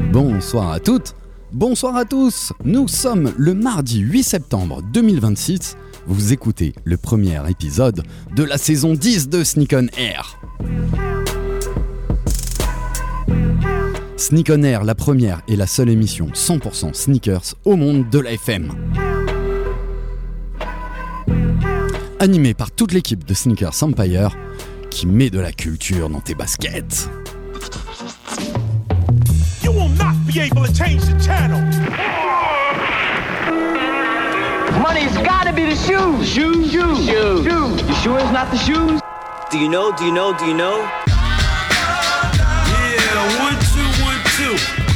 Bonsoir à toutes, bonsoir à tous. Nous sommes le mardi 8 septembre 2026. Vous écoutez le premier épisode de la saison 10 de Sneak on Air. Sneak on Air, la première et la seule émission 100% sneakers au monde de la FM. Animée par toute l'équipe de Sneakers Empire qui met de la culture dans tes baskets. You will not be able to change the channel. Money's gotta be the shoes. Shoes. You sure it's not the shoes? Do you know? Yeah, 1, 2, 1, 2.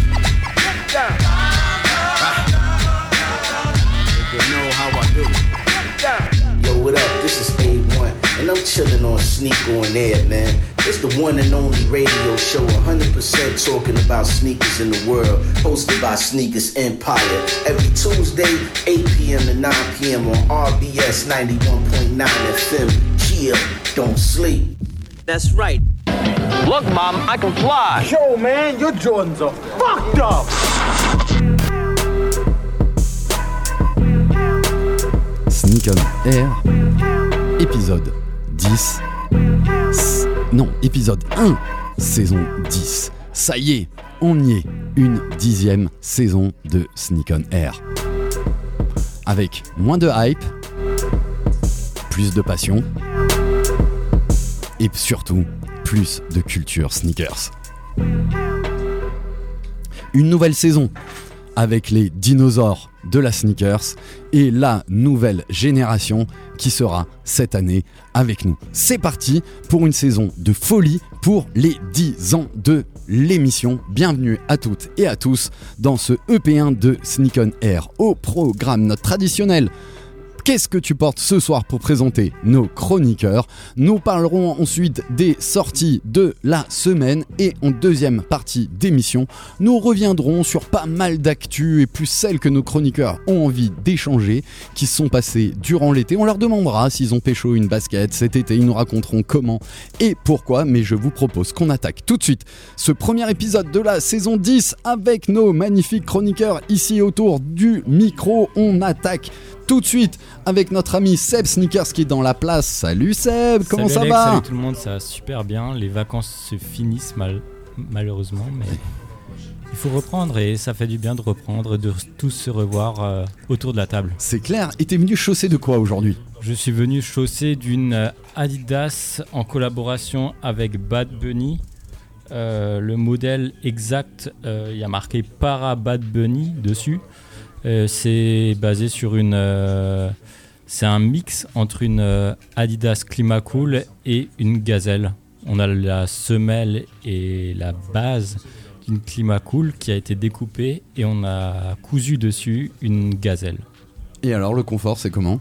You know how I do. Yo, what up? This is A1, and I'm chillin' on Sneak on Air, man. It's the one and only radio show 100% talking about sneakers in the world, hosted by Sneakers Empire. Every Tuesday, 8 p.m. to 9 p.m. on RBS 91.9 FM. Chill, don't sleep. That's right. Look, Mom, I can fly. Yo, man, your Jordans are fucked up. Sneak on Air, épisode 10. Non, épisode 1, saison 10. Ça y est, on y est, une 10e saison de Sneak on Air. Avec moins de hype, plus de passion et surtout plus de culture sneakers. Une nouvelle saison avec les dinosaures de la sneakers et la nouvelle génération qui sera cette année avec nous. C'est parti pour une saison de folie pour les 10 ans de l'émission. Bienvenue à toutes et à tous dans ce EP1 de Sneak on Air. Au programme, notre traditionnel Qu'est-ce que tu portes ce soir pour présenter nos chroniqueurs? Nous parlerons ensuite des sorties de la semaine et en deuxième partie d'émission, nous reviendrons sur pas mal d'actu et plus celles que nos chroniqueurs ont envie d'échanger, qui se sont passées durant l'été. On leur demandera s'ils ont pécho une basket cet été, ils nous raconteront comment et pourquoi, mais je vous propose qu'on attaque tout de suite ce premier épisode de la saison 10 avec nos magnifiques chroniqueurs ici autour du micro. On attaque tout de suite avec notre ami Seb Sneakers qui est dans la place. Salut Seb, comment ça va? Salut tout le monde, ça va super bien. Les vacances se finissent malheureusement, mais il faut reprendre et ça fait du bien de reprendre, de tous se revoir autour de la table. C'est clair. Et t'es venu chaussé de quoi aujourd'hui? Je suis venu chaussé d'une Adidas en collaboration avec Bad Bunny. Le modèle exact, il y a marqué Para Bad Bunny dessus. C'est basé sur c'est un mix entre une Adidas Climacool et une Gazelle. On a la semelle et la base d'une Climacool qui a été découpée et on a cousu dessus une Gazelle. Et alors le confort, c'est comment?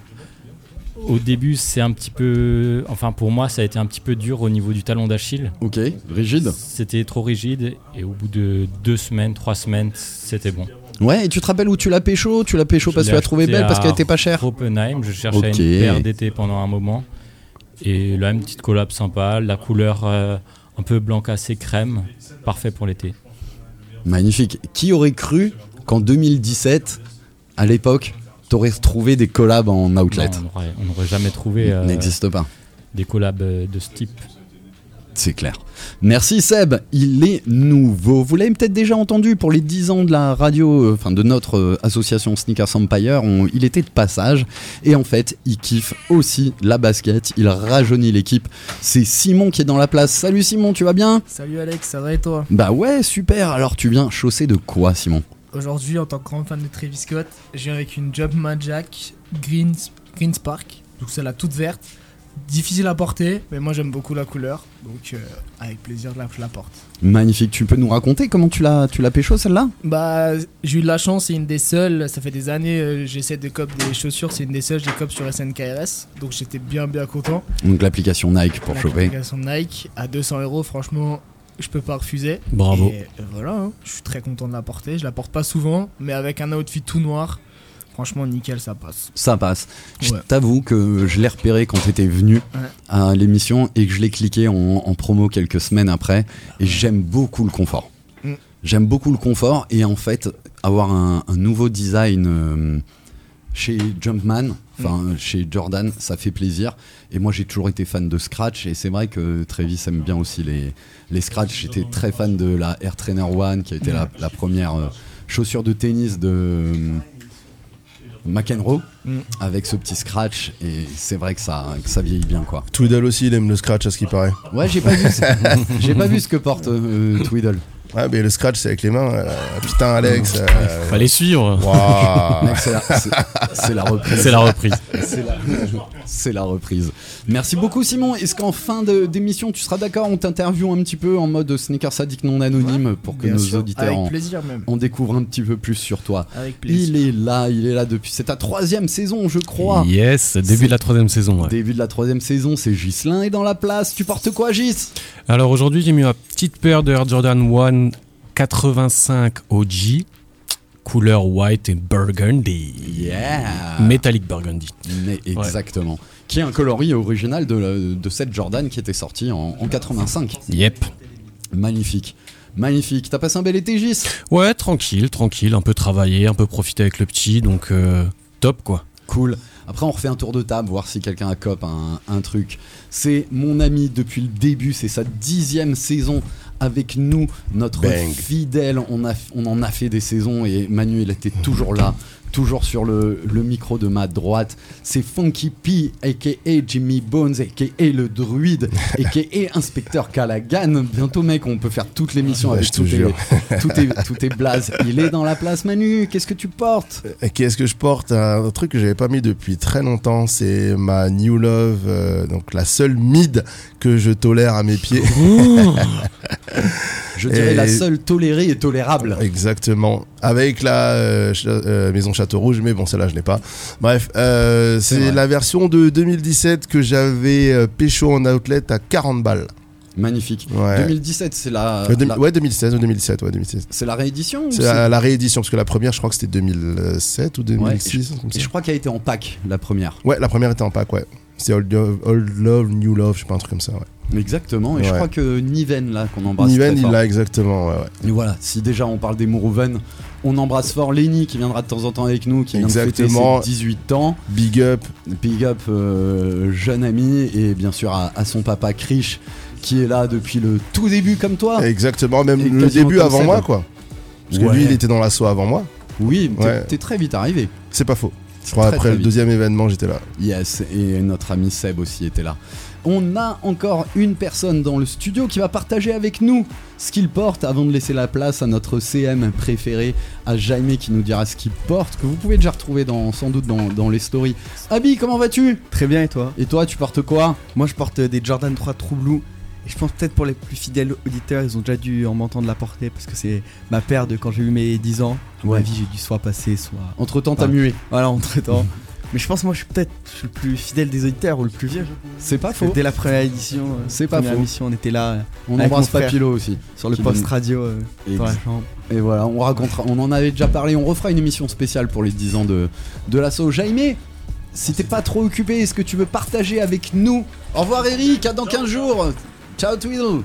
Au début, c'est un petit peu... Enfin, pour moi, ça a été un petit peu dur au niveau du talon d'Achille. Ok, rigide? C'était trop rigide et au bout de 2 semaines, 3 semaines, c'était bon. Ouais, et tu te rappelles où tu l'as pécho? Tu l'as pécho parce que tu l'as trouvée belle, parce qu'elle était pas chère? Oppenheim, je cherchais une paire d'été pendant un moment. Et là, une petite collab sympa, la couleur un peu blanc cassé crème, parfait pour l'été. Magnifique. Qui aurait cru qu'en 2017, à l'époque, t'aurais trouvé des collabs en outlet? Non, on n'aurait jamais trouvé n'existe pas des collabs de ce type. C'est clair. Merci Seb, il est nouveau. Vous l'avez peut-être déjà entendu pour les 10 ans de la radio, de notre association Sneakers Empire, il était de passage et en fait il kiffe aussi la basket, il rajeunit l'équipe. C'est Simon qui est dans la place. Salut Simon, tu vas bien? Salut Alex, ça va et toi? Bah ouais, super. Alors tu viens chaussé de quoi Simon? Aujourd'hui, en tant que grand fan de Travis Scott, je viens avec une Jumpman Jack Green Spark, donc celle-là toute verte. Difficile à porter, mais moi j'aime beaucoup la couleur, donc avec plaisir je la porte. Magnifique, tu peux nous raconter comment tu l'as pécho celle-là? Bah j'ai eu de la chance, c'est une des seules, ça fait des années j'essaie de cop des chaussures, c'est une des seules, j'ai cop sur SNKRS, donc j'étais bien content. Donc l'application Nike pour choper. L'application Nike à 200€, franchement je peux pas refuser. Bravo. Et voilà, je suis très content de la porter, je la porte pas souvent, mais avec un outfit tout noir, franchement nickel, ça passe. Ça passe. Ouais. Je t'avoue que je l'ai repéré quand t'étais venu à l'émission et que je l'ai cliqué en promo quelques semaines après et j'aime beaucoup le confort. J'aime beaucoup le confort et en fait avoir un nouveau design chez Jumpman, chez Jordan, ça fait plaisir. Et moi j'ai toujours été fan de Scratch et c'est vrai que Travis aime bien aussi les Scratch. J'étais très fan de la Air Trainer One qui a été la première chaussure de tennis de McEnroe avec ce petit Scratch et c'est vrai que ça vieillit bien quoi. Tweedle aussi il aime le Scratch à ce qui paraît. Ouais, j'ai pas vu ce que porte Tweedle. Ouais, mais le Scratch c'est avec les mains. Putain, Alex. Fallait suivre. Waouh. Mec, c'est la reprise. C'est la reprise. C'est la reprise. Merci beaucoup Simon. Est-ce qu'en fin d'émission tu seras d'accord, on t'interviewe un petit peu en mode Sneakers Addict non anonyme pour que Bien nos sûr, auditeurs avec plaisir même. en découvrent un petit peu plus sur toi. Avec plaisir. Il est là depuis. C'est ta 3e saison, je crois. Yes, début de la 3e saison. Ouais. Début de la 3e saison, c'est Ghislain est dans la place. Tu portes quoi, Gis? Alors aujourd'hui, j'ai mis ma petite paire de Air Jordan 1 85 OG, couleur white et burgundy. Yeah. Metallic burgundy. Mais exactement. Qui est un coloris original de cette Jordan qui était sortie en 85. Yep. Magnifique. T'as passé un bel été, Gis? Ouais, tranquille, un peu travaillé, un peu profité avec le petit, donc top quoi. Cool. Après, on refait un tour de table, voir si quelqu'un a cop un truc. C'est mon ami depuis le début, c'est sa 10e saison avec nous, notre fidèle. On en a fait des saisons et Manu, il était toujours là, toujours sur le micro de ma droite. C'est Funky P, a.k.a. Jimmy Bones, a.k.a. le druide, a.k.a. Inspecteur Callaghan. Bientôt, mec, on peut faire toute l'émission avec tout est blaze. Il est dans la place, Manu. Qu'est-ce que tu portes? Qu'est-ce que je porte? Un truc que j'avais pas mis depuis très longtemps, c'est ma New Love, donc la seule mid que je tolère à mes pieds. Je dirais la seule tolérée et tolérable. Exactement. Avec la Maison Château Rouge, mais bon, celle-là, je l'ai pas. Bref, c'est la version de 2017 que j'avais pécho en outlet à 40 balles. Magnifique. Ouais. 2017, c'est la... Ouais, 2016 ou 2017, ouais, 2016. C'est la réédition C'est la réédition, parce que la première, je crois que c'était 2007 ou 2006. Ouais, et je crois qu'elle a été en pack, la première. Ouais, la première était en pack, ouais. C'est Old Love, New Love, je sais pas, un truc comme ça, ouais. Exactement, et je crois que Niven, là, qu'on embrasse Niven, très fort. il l'a exactement, ouais. Et voilà, si déjà on parle des Mourouven, on embrasse fort Lenny qui viendra de temps en temps avec nous, qui vient de fêter ses 18 ans. Big up, jeune ami, et bien sûr à son papa Krish, qui est là depuis le tout début comme toi. Exactement, même et le début avant Seb. moi, quoi. Parce que lui, il était dans l'assaut avant moi. Oui, t'es très vite arrivé. C'est pas faux. Je crois après le deuxième événement, j'étais là. Yes, et notre ami Seb aussi était là. On a encore une personne dans le studio qui va partager avec nous ce qu'il porte avant de laisser la place à notre CM préféré, à Jaime qui nous dira ce qu'il porte, que vous pouvez déjà retrouver sans doute dans les stories. Abi, comment vas-tu? Très bien, et toi? Et toi, tu portes quoi? Moi, je porte des Jordan 3 True Blue. Et je pense peut-être pour les plus fidèles auditeurs, ils ont déjà dû en m'entendre la porter parce que c'est ma paire de quand j'ai eu mes 10 ans. Ouais. Ma vie, j'ai dû soit passer, soit... Entre-temps, t'as mué. Voilà, entre-temps. Mais je pense moi je suis le plus fidèle des auditeurs ou le plus vieux. C'est pas faux. Dès la première édition, c'est pas faux. Émission, on était là. On embrasse Papilo aussi. Sur le post radio dans la chambre. Et voilà, on en avait déjà parlé, on refera une émission spéciale pour les 10 ans de l'assaut. Jaime, si t'es pas trop occupé, est-ce que tu veux partager avec nous? Au revoir Eric, à dans 15 jours. Ciao Tweedle.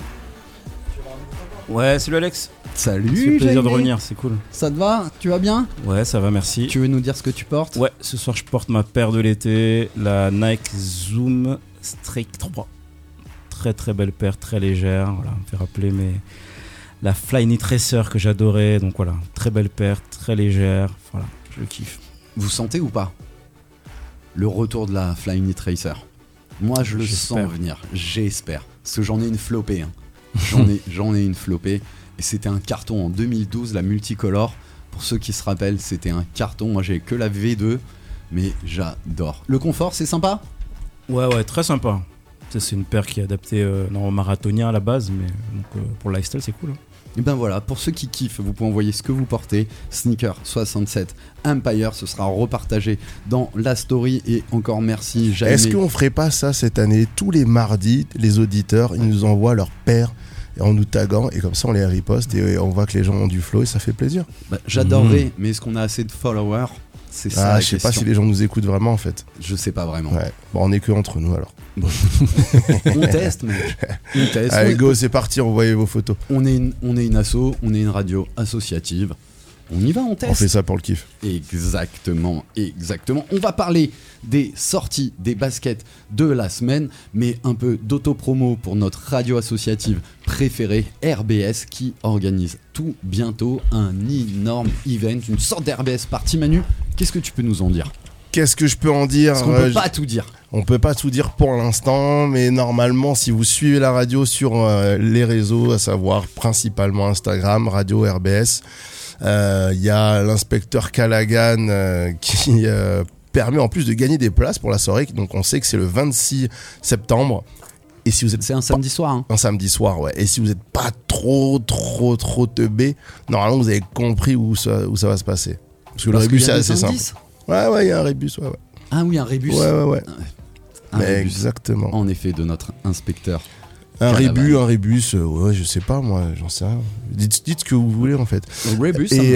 Ouais, salut Alex. Salut. C'est plaisir Jaime. de revenir, c'est cool. Ça te va? Tu vas bien? Ouais, ça va, merci. Tu veux nous dire ce que tu portes? Ouais, ce soir je porte ma paire de l'été, la Nike Zoom Strike 3. Très très belle paire, très légère. Voilà, me fait rappeler la Flyknit Racer que j'adorais. Donc voilà, très belle paire, très légère. Voilà, je kiffe. Vous sentez ou pas le retour de la Flyknit Racer? Moi je le sens venir, j'espère. Parce que j'en ai une flopée. Hein. J'en ai une flopée. Et c'était un carton en 2012, la multicolore. Pour ceux qui se rappellent, c'était un carton. Moi, j'ai que la V2, mais j'adore. Le confort, c'est sympa? Ouais, très sympa. C'est une paire qui est adaptée au marathonien à la base, mais donc, pour le lifestyle, c'est cool. Hein. Et ben voilà, pour ceux qui kiffent, vous pouvez envoyer ce que vous portez. Sneaker 67 Empire, ce sera repartagé dans la story. Et encore merci, Jaime. Est-ce qu'on ferait pas ça cette année? Tous les mardis, les auditeurs, ils nous envoient leur paire en nous taguant, et comme ça on les reposte et on voit que les gens ont du flow et ça fait plaisir. J'adorerais, mais est-ce qu'on a assez de followers? C'est ça la Je sais pas question. si les gens nous écoutent vraiment en fait. Je sais pas vraiment. Ouais. Bon, on est que entre nous alors. On teste, mec. On teste. Allez, go, c'est parti, envoyez vos photos. On est une asso, on est une radio associative. On y va, on teste. On fait ça pour le kiff. Exactement. On va parler des sorties des baskets de la semaine, mais un peu d'autopromo pour notre radio associative préférée, RBS, qui organise tout bientôt un énorme event, une sorte d'RBS Party. Manu, qu'est-ce que tu peux nous en dire? Qu'est-ce que je peux en dire? Parce qu'on peut pas tout dire. On peut pas tout dire pour l'instant, mais normalement, si vous suivez la radio sur les réseaux, à savoir principalement Instagram, Radio RBS, il y a l'inspecteur Callaghan qui permet en plus de gagner des places pour la soirée. Donc on sait que c'est le 26 septembre. Et si vous êtes C'est un samedi soir. Hein. Un samedi soir, ouais. Et si vous n'êtes pas trop teubé, normalement vous avez compris où ça va se passer. Parce que le rébus c'est assez simple. Ouais, il y a un rébus, ouais. Ah oui, un rébus. Ouais. Un rébus. Exactement. En effet, de notre inspecteur. Un rébus, ouais, je sais pas, moi, j'en sais rien. Dites ce que vous voulez, en fait. Un rébus, et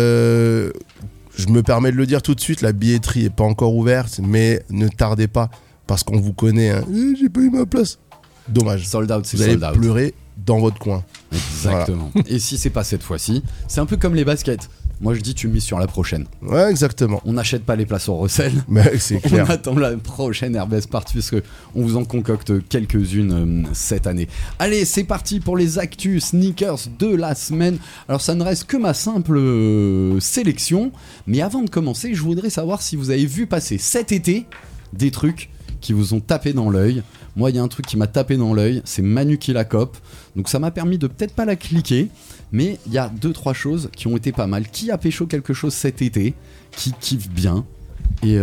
je me permets de le dire tout de suite, la billetterie est pas encore ouverte, mais ne tardez pas, parce qu'on vous connaît, hein. J'ai pas eu ma place. Dommage. Sold out, c'est vous allez sold out. pleurer dans votre coin. Exactement. Voilà. Et si c'est pas cette fois-ci, c'est un peu comme les baskets. Moi je dis tu mises sur la prochaine. Ouais, exactement. On n'achète pas les places au recel. Mais c'est clair. On attend la prochaine RBS Party parce qu'on vous en concocte quelques-unes cette année. Allez, c'est parti pour les actus sneakers de la semaine. Alors ça ne reste que ma simple sélection. Mais avant de commencer, je voudrais savoir si vous avez vu passer cet été des trucs qui vous ont tapé dans l'œil. Moi, il y a un truc qui m'a tapé dans l'œil, c'est Manu qui la cope. Donc ça m'a permis de peut-être pas la cliquer, mais il y a 2-3 choses qui ont été pas mal. Qui a pécho quelque chose cet été, qui kiffe bien, et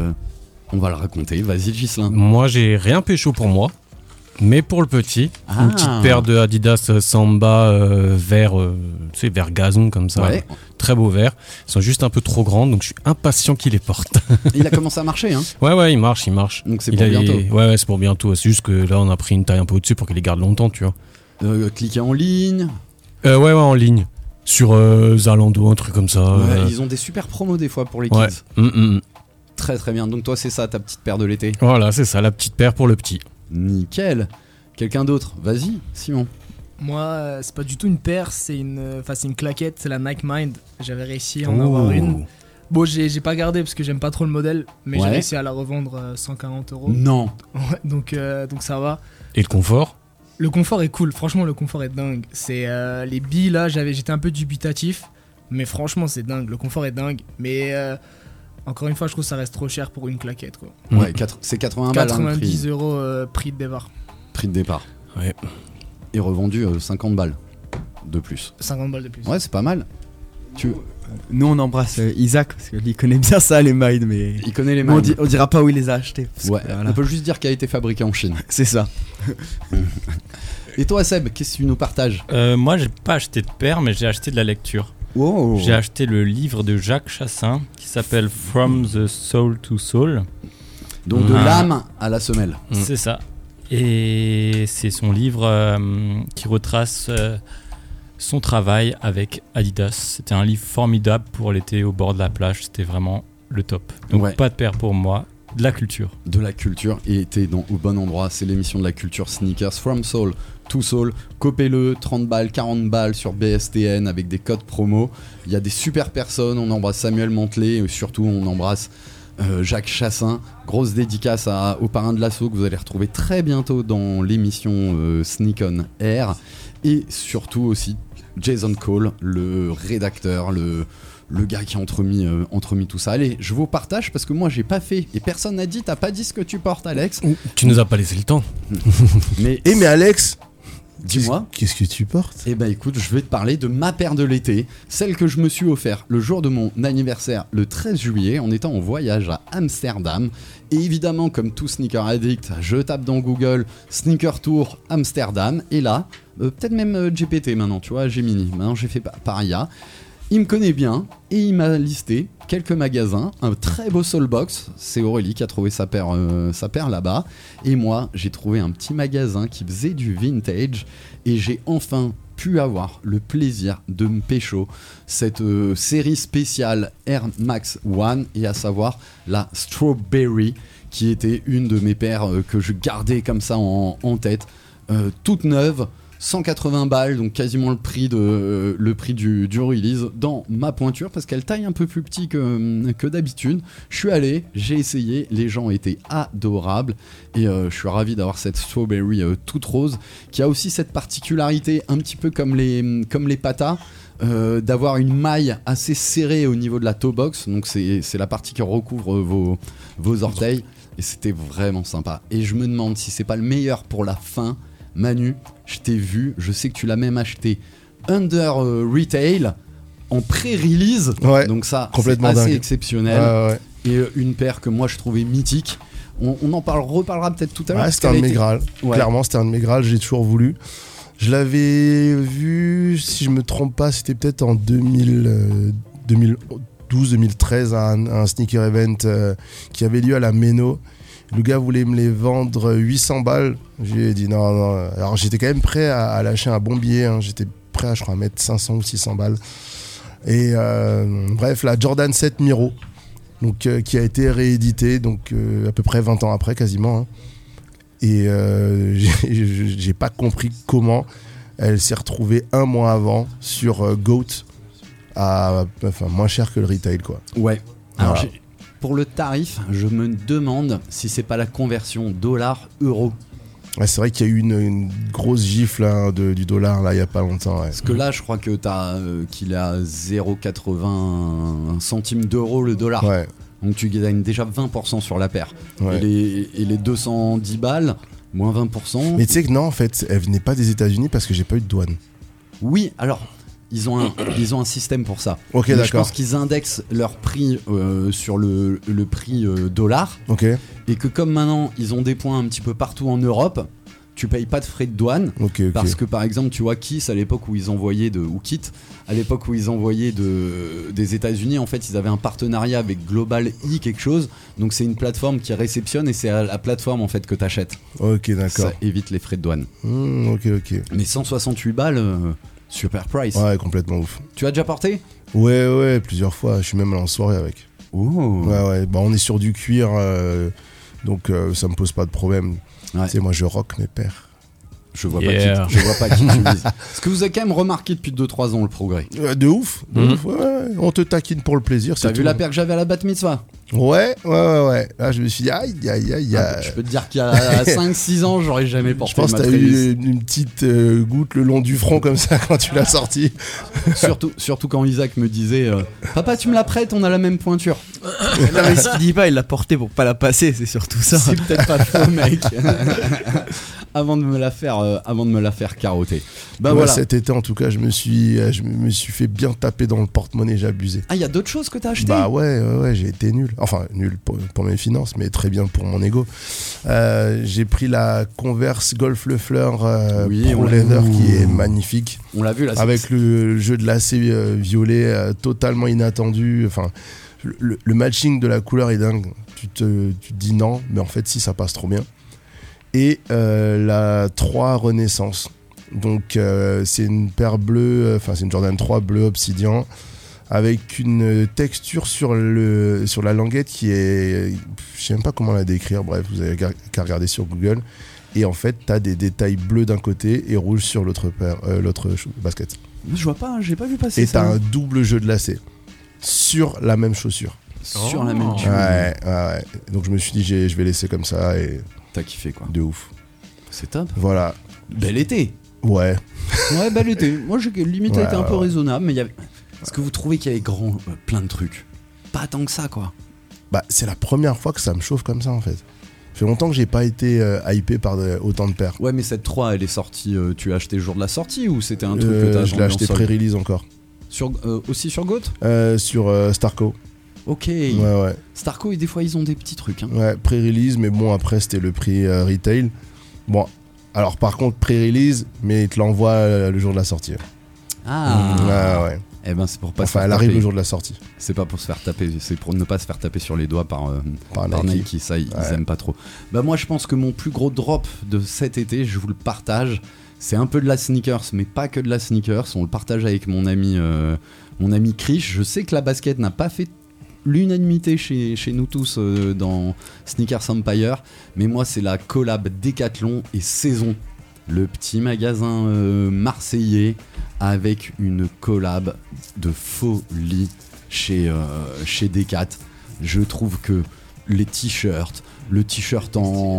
on va le raconter. Vas-y, Ghislain. Moi, j'ai rien pécho pour moi, mais pour le petit, une petite paire de Adidas Samba vert, tu sais, vert gazon comme ça. Ouais. Très beau vert. Ils sont juste un peu trop grands, donc je suis impatient qu'il les porte. Il a commencé à marcher, hein. Ouais, il marche. Donc c'est pour bientôt. Ouais, c'est pour bientôt. C'est juste que là, on a pris une taille un peu au-dessus pour qu'il les garde longtemps, tu vois. Cliquez en ligne. Ouais, en ligne. Sur Zalando, un truc comme ça. Ouais, ils ont des super promos des fois pour les kids. Très très bien. Donc toi, c'est ça ta petite paire de l'été. Voilà, c'est ça, la petite paire pour le petit. Nickel. Quelqu'un d'autre? Vas-y, Simon. Moi, c'est pas du tout une paire, c'est une claquette, c'est la Nike Mind. J'avais réussi à en avoir une. Bon, j'ai pas gardé parce que j'aime pas trop le modèle, mais j'ai réussi à la revendre 140 €. Non. Ouais, donc ça va. Et le confort? Le confort est cool, franchement, le confort est dingue. C'est les billes là, j'étais un peu dubitatif, mais franchement, c'est dingue. Le confort est dingue, mais encore une fois, je trouve que ça reste trop cher pour une claquette, quoi. Ouais, c'est 80 balles. 90 € prix de départ. Prix de départ. Ouais. Et revendu 50 balles de plus. 50 balles de plus. Ouais, c'est pas mal. Nous on embrasse Isaac parce qu'il connaît bien ça, les Mind, mais il connaît les Mind. Mind. On dira pas où il les a achetés. Ouais, on peut juste dire qu'il a été fabriqué en Chine. C'est ça. Et toi, Seb, qu'est-ce que tu nous partages? Moi, j'ai pas acheté de paire, mais j'ai acheté de la lecture. Wow. J'ai acheté le livre de Jacques Chassin qui s'appelle From the Soul to Soul. Donc de l'âme à la semelle. C'est ça. Et c'est son livre qui retrace son travail avec Adidas. C'était un livre formidable pour l'été au bord de la plage. C'était vraiment le top. Donc pas de paire pour moi. De la culture. De la culture, et t'es au bon endroit. C'est l'émission de la culture sneakers. From Soul to Soul. Copez-le, 30 balles, 40 balles sur BSTN avec des codes promo. Il y a des super personnes. On embrasse Samuel Mantelet et surtout on embrasse Jacques Chassin. Grosse dédicace au parrain de l'assaut que vous allez retrouver très bientôt dans l'émission Sneak on Air. Et surtout aussi Jason Cole, le rédacteur, le gars qui a entremis tout ça. Allez, je vous partage parce que moi j'ai pas fait et personne n'a dit, t'as pas dit ce que tu portes, Alex. Tu nous as pas laissé le temps. mais Alex, dis-moi. Qu'est-ce que tu portes? Eh ben écoute, je vais te parler de ma paire de l'été, celle que je me suis offert le jour de mon anniversaire, le 13 juillet, en étant en voyage à Amsterdam. Et évidemment, comme tout sneaker addict, je tape dans Google Sneaker Tour Amsterdam. Et là, peut-être même GPT maintenant, tu vois, Gemini. Maintenant j'ai fait Paria. Il me connaît bien et il m'a listé quelques magasins, un très beau Soulbox, c'est Aurélie qui a trouvé sa paire là-bas, et moi j'ai trouvé un petit magasin qui faisait du vintage, et j'ai enfin pu avoir le plaisir de me pécho cette série spéciale Air Max One, et à savoir la Strawberry, qui était une de mes paires que je gardais comme ça en tête, toute neuve, 180 balles, donc quasiment le prix du release dans ma pointure, parce qu'elle taille un peu plus petit que d'habitude. Je suis allé, j'ai essayé, les gens étaient adorables, et je suis ravi d'avoir cette Strawberry toute rose, qui a aussi cette particularité, un petit peu comme les patas, d'avoir une maille assez serrée au niveau de la toe box, donc c'est la partie qui recouvre vos orteils, et c'était vraiment sympa. Et je me demande si c'est pas le meilleur pour la fin. Manu, je t'ai vu, je sais que tu l'as même acheté under retail en pré-release, donc ça c'est assez dingue. Exceptionnel, et une paire que moi je trouvais mythique. On reparlera peut-être tout à l'heure. C'était un de mes Graal, clairement c'était un de mes Graal, j'ai toujours voulu. Je l'avais vu, si je me trompe pas, c'était peut-être en 2012-2013 à un sneaker event qui avait lieu à la Méno. Le gars voulait me les vendre 800 balles. Je lui ai dit non. Alors j'étais quand même prêt à lâcher un bon billet. J'étais prêt à, je crois, mettre 500 ou 600 balles. Et bref, la Jordan 7 Miro, donc, qui a été rééditée donc, à peu près 20 ans après, quasiment. Et j'ai pas compris comment elle s'est retrouvée un mois avant sur GOAT moins cher que le retail, quoi. Ouais. Alors voilà. Pour le tarif, je me demande si c'est pas la conversion dollar-euro. Ouais, c'est vrai qu'il y a eu une grosse gifle du dollar là il y a pas longtemps. Ouais. Parce que là, je crois que qu'il est à 0,80 centimes d'euros le dollar. Ouais. Donc tu gagnes déjà 20% sur la paire. Ouais. Et les 210 balles, moins 20%. Mais tu sais que non, en fait, elle venait pas des États-Unis parce que j'ai pas eu de douane. Oui, alors. Ils ont un système pour ça. Ok, mais d'accord. je pense qu'ils indexent leur prix sur le prix dollar. Ok. Et que comme maintenant, ils ont des points un petit peu partout en Europe, tu payes pas de frais de douane. Ok. Parce que par exemple, tu vois, Kiss, à l'époque où ils envoyaient à l'époque où ils envoyaient des États-Unis, en fait, ils avaient un partenariat avec Global E quelque chose. Donc c'est une plateforme qui réceptionne, et c'est à la plateforme en fait que t'achètes. Ok, d'accord. Ça évite les frais de douane. Ok. Mais 168 balles. Super price. Ouais, complètement ouf. Tu as déjà porté ? Ouais, plusieurs fois. Je suis même allé en soirée avec. Oh. Ouais. Bah, on est sur du cuir, donc ça me pose pas de problème. Ouais. Tu sais, moi je rock mes paires. Je vois pas qui tu vises. Est-ce que vous avez quand même remarqué depuis 2-3 ans le progrès ? De ouf. Ouais. On te taquine pour le plaisir. T'as vu la paire que j'avais à la bat mitzvah ? Ouais. Là, je me suis dit, aïe. Je peux te dire qu'il y a 5-6 ans, j'aurais jamais porté. Je pense que t'as eu une petite goutte le long du front comme ça quand tu l'as sorti. surtout quand Isaac me disait Papa, tu me la prêtes, on a la même pointure. Non, mais ce qu'il dit pas, il l'a portée pour pas la passer, c'est surtout ça. C'est peut-être pas faux, mec. Avant de me la faire carotter. Bah voilà. Cet été, en tout cas, je me suis fait bien taper dans le porte-monnaie, j'ai abusé. Ah, il y a d'autres choses que t'as acheté ? Bah ouais, j'ai été nul. Enfin, nul pour mes finances, mais très bien pour mon ego. J'ai pris la Converse Golf Le Fleur Pro Leather qui est magnifique. On l'a vu là. Avec le jeu de lacet violet totalement inattendu. Enfin, le matching de la couleur est dingue. Tu te dis non, mais en fait, si, ça passe trop bien. Et la 3 Renaissance. Donc, c'est une paire bleue, c'est une Jordan 3 bleu obsidian, avec une texture sur la languette qui est... Je sais même pas comment la décrire, bref, vous avez qu'à regarder sur Google. Et en fait, t'as des détails bleus d'un côté et rouge sur l'autre basket. Je vois pas, j'ai pas vu passer ça. Et t'as un double jeu de lacets sur la même chaussure. Sur la même ouais. Donc je me suis dit, je vais laisser comme ça et... T'as kiffé quoi. De ouf. C'est top. Voilà. Bel été. Ouais. Ouais, bel été. Moi, j'ai limite été un peu raisonnable, mais il y avait... Est-ce que vous trouvez qu'il y avait plein de trucs ? Pas tant que ça, quoi. Bah, c'est la première fois que ça me chauffe comme ça, en fait. Ça fait longtemps que j'ai pas été hypé par autant de paires. Ouais, mais cette 3, elle est sortie... tu l'as acheté le jour de la sortie ou c'était un truc que t'as Je l'ai acheté pré-release encore. Aussi sur GOAT ? Sur Starco. Ok. Ouais. Starco, et des fois, ils ont des petits trucs. Hein. Ouais, pré-release, mais bon, après, c'était le prix retail. Bon, alors par contre, pré-release, mais ils te l'envoient le jour de la sortie. Ah. Ouais. Eh ben c'est pour pas se Enfin, faire elle arrive taper. le jour de la sortie. C'est pas pour se faire taper, c'est pour ne pas se faire taper sur les doigts par Nike. Nike. Ça, ils aiment pas trop. Bah moi, je pense que mon plus gros drop de cet été, je vous le partage. C'est un peu de la sneakers, mais pas que de la sneakers. On le partage avec mon ami Krish. Je sais que la basket n'a pas fait l'unanimité chez nous tous dans Sneakers Empire, mais moi, c'est la collab Decathlon et Saison, le petit magasin marseillais avec une collab de folie chez Decat. Je trouve que les t-shirts, le t-shirt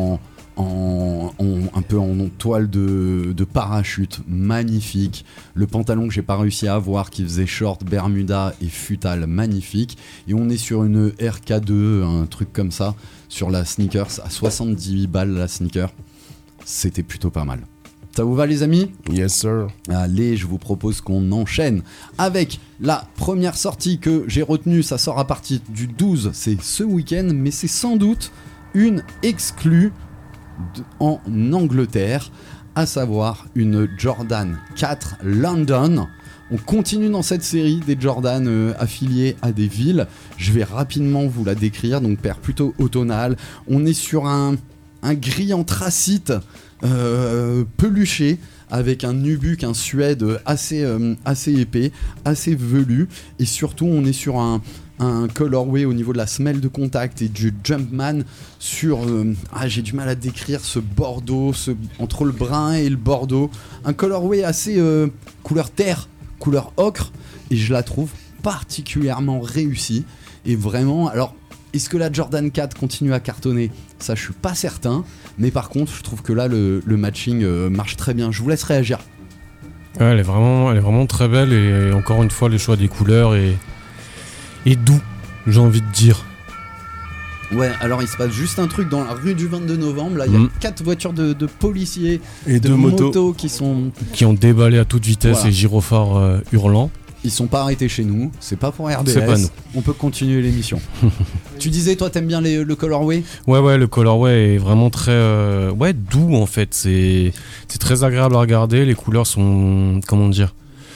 un peu en toile de parachute, magnifique. Le pantalon que j'ai pas réussi à avoir qui faisait short, bermuda et futal, magnifique. Et on est sur une RK2, un truc comme ça, sur la sneakers, à 70 balles la sneaker. C'était plutôt pas mal. Ça vous va les amis ? Yes sir. Allez, je vous propose qu'on enchaîne avec la première sortie que j'ai retenue. Ça sort à partir du 12, c'est ce week-end, mais c'est sans doute une exclue en Angleterre, à savoir une Jordan 4 London. On continue dans cette série des Jordan affiliés à des villes. Je vais rapidement vous la décrire, donc paire plutôt automnale. On est sur un gris anthracite peluché avec un nubuck, un suède assez épais, assez velu, et surtout on est sur un colorway au niveau de la semelle de contact et du Jumpman sur j'ai du mal à décrire ce bordeaux, entre le brun et le bordeaux, un colorway assez couleur terre, couleur ocre, et je la trouve particulièrement réussie. Et vraiment, alors est-ce que la Jordan 4 continue à cartonner ? Ça, je suis pas certain. Mais par contre, je trouve que là, le matching marche très bien. Je vous laisse réagir. Ouais, elle est vraiment très belle. Et encore une fois, le choix des couleurs est doux, j'ai envie de dire. Ouais, alors il se passe juste un truc dans la rue du 22 novembre. Là, il y a 4 voitures de policiers et de 2 motos qui ont déballé à toute vitesse, voilà. Et gyrophares hurlants. Ils sont pas arrêtés chez nous, c'est pas pour RBS. C'est pas nous. On peut continuer l'émission. Tu disais, toi, t'aimes bien le colorway ? Ouais, le colorway est vraiment très doux en fait. C'est très agréable à regarder. Les couleurs sont, comment dire,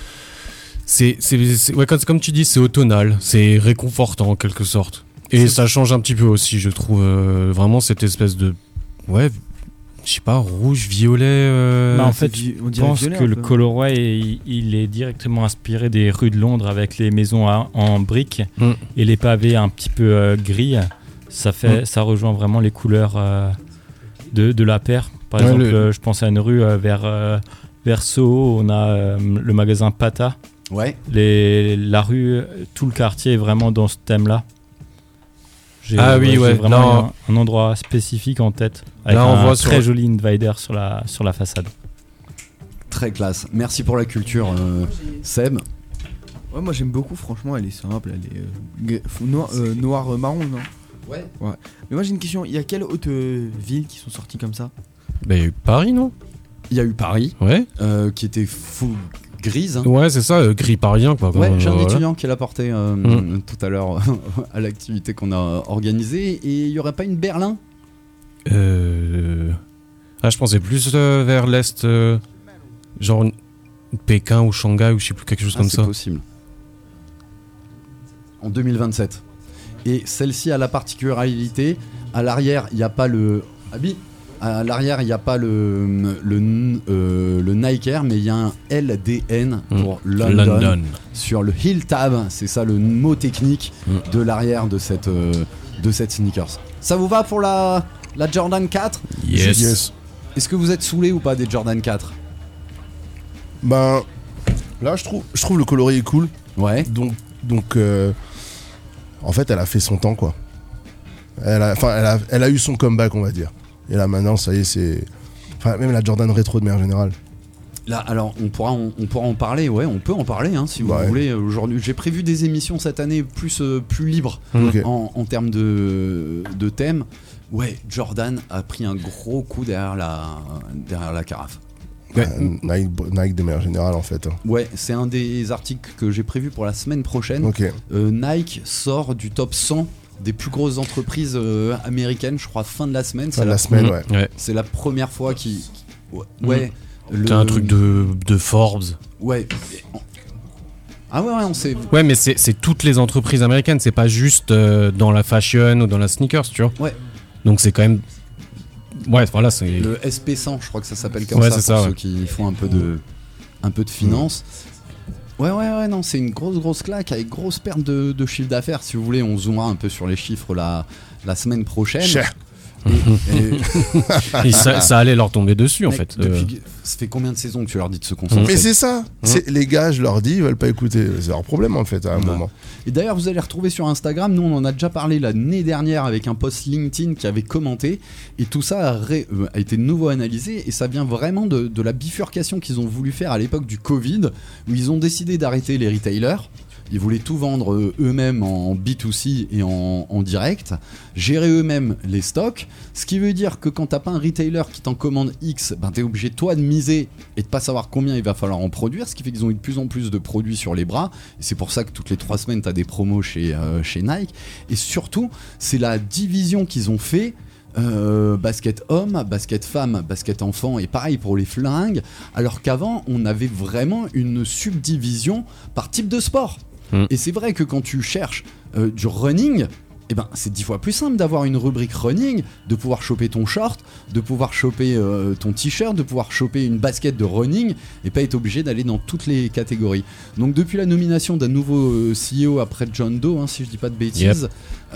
comme tu dis, c'est automnal, c'est réconfortant en quelque sorte. Et ça change un petit peu aussi, je trouve, vraiment cette espèce de je sais pas, rouge, violet. En fait, je pense que le colorway il est directement inspiré des rues de Londres avec les maisons en briques et les pavés un petit peu gris. Ça rejoint vraiment les couleurs de la paire. Par exemple, je pense à une rue vers Soho, on a le magasin Pata. Ouais. La rue, tout le quartier est vraiment dans ce thème-là. J'ai vraiment un endroit spécifique en tête avec un très joli Invader sur la façade. Très classe. Merci pour la culture, Seb. Ouais, moi j'aime beaucoup, franchement, elle est simple, elle est noir marron, non ? Ouais. Mais moi j'ai une question, il y a quelles autres villes qui sont sorties comme ça ? Bah, il y a eu Paris, non ? Il y a eu Paris, qui était full grise. Ouais, c'est ça, gris parisien quoi. Ouais, j'ai un étudiant qui l'a porté tout à l'heure à l'activité qu'on a organisée. Et il y aurait pas une Berlin ? Je pensais plus vers l'est, genre Pékin ou Shanghai ou je sais plus, quelque chose comme ça. C'est possible. En 2027. Et celle-ci a la particularité, à l'arrière, il n'y a pas le... À l'arrière, il n'y a pas le Nike Air, mais il y a un LDN pour London. Sur le heel tab, c'est ça le mot technique de l'arrière de cette sneakers. Ça vous va pour la Jordan 4 ? Yes. Est-ce que vous êtes saoulé ou pas des Jordan 4 ? Ben là, je trouve le coloris est cool. Ouais. Donc en fait, elle a fait son temps quoi. Elle a eu son comeback, on va dire. Et là maintenant, ça y est, c'est... Enfin, même la Jordan rétro de manière générale. Là, alors, on pourra en parler, ouais, on peut en parler, hein, si vous voulez. Aujourd'hui, j'ai prévu des émissions cette année plus libres en termes de thème. Ouais, Jordan a pris un gros coup derrière la carafe. Nike de manière générale, en fait. Ouais, c'est un des articles que j'ai prévu pour la semaine prochaine. Nike sort du top 100 des plus grosses entreprises américaines, je crois, fin de la semaine. C'est la première fois T'as un truc de Forbes. Ouais. Ah ouais, on sait. Ouais, mais c'est toutes les entreprises américaines, c'est pas juste dans la fashion ou dans la sneakers, tu vois. Ouais. Donc c'est quand même. Ouais, voilà, c'est. Le SP100, je crois que ça s'appelle comme Ouais, ça c'est pour ça, ceux ouais. qui font un peu de finance. Ouais, non, c'est une grosse claque avec grosse perte de chiffre d'affaires. Si vous voulez, on zoomera un peu sur les chiffres la semaine prochaine. Cher. Et ça allait leur tomber dessus, en Mec, fait. Ça fait combien de saisons que tu leur dis de se concentrer? Mais c'est ça. Les gars, je leur dis, ils veulent pas écouter. C'est leur problème en fait à un moment. Et d'ailleurs, vous allez retrouver sur Instagram, nous on en a déjà parlé l'année dernière avec un post LinkedIn qui avait commenté, et tout ça a été de nouveau analysé, et ça vient vraiment de la bifurcation qu'ils ont voulu faire à l'époque du Covid, où ils ont décidé d'arrêter les retailers. Ils voulaient tout vendre eux-mêmes en B2C et en direct, gérer eux-mêmes les stocks, ce qui veut dire que quand t'as pas un retailer qui t'en commande X, ben t'es obligé toi de miser et de pas savoir combien il va falloir en produire, ce qui fait qu'ils ont eu de plus en plus de produits sur les bras, et c'est pour ça que toutes les 3 semaines t'as des promos chez Nike, et surtout c'est la division qu'ils ont fait. Basket homme, basket femme, basket enfant, et pareil pour les flingues, alors qu'avant on avait vraiment une subdivision par type de sport. Et c'est vrai que quand tu cherches du running, eh ben, c'est 10 fois plus simple d'avoir une rubrique running, de pouvoir choper ton short, de pouvoir choper ton t-shirt, de pouvoir choper une basket de running, et pas être obligé d'aller dans toutes les catégories. Donc depuis la nomination d'un nouveau CEO après John Doe, si je dis pas de bêtises,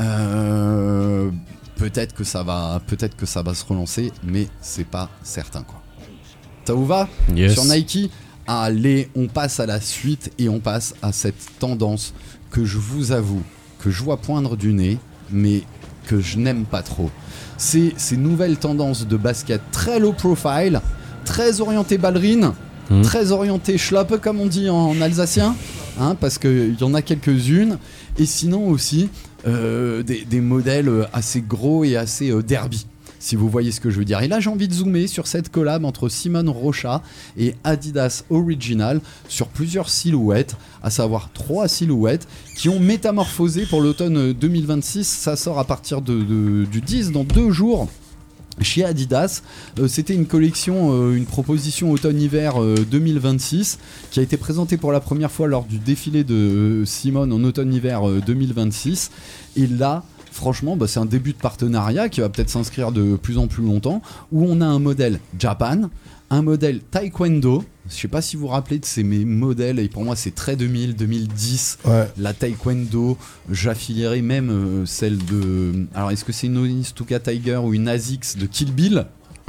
peut-être que ça va se relancer, mais c'est pas certain, quoi. Ça vous va? Yes. Sur Nike, allez, on passe à la suite et on passe à cette tendance que je vous avoue que je vois poindre du nez, mais que je n'aime pas trop. C'est ces nouvelles tendances de basket très low profile, très orientées ballerines, très orientées schlappe comme on dit en alsacien, parce qu'il y en a quelques-unes, et sinon aussi des modèles assez gros et assez derby, si vous voyez ce que je veux dire. Et là j'ai envie de zoomer sur cette collab entre Simone Rocha et Adidas Original sur plusieurs silhouettes, à savoir 3 silhouettes qui ont métamorphosé pour l'automne 2026. Ça sort à partir du 10, dans 2 jours. Chez Adidas, c'était une collection, une proposition automne-hiver 2026 qui a été présentée pour la première fois lors du défilé de Simone en automne-hiver 2026. Et là, franchement, c'est un début de partenariat qui va peut-être s'inscrire de plus en plus longtemps, où on a un modèle Japan, un modèle Taekwondo. Je sais pas si vous vous rappelez de ces modèles, et pour moi c'est très 2000-2010. Ouais. La Taekwondo, j'affilierais même celle de... Alors est-ce que c'est une Onitsuka Tiger ou une ASICS de Kill Bill?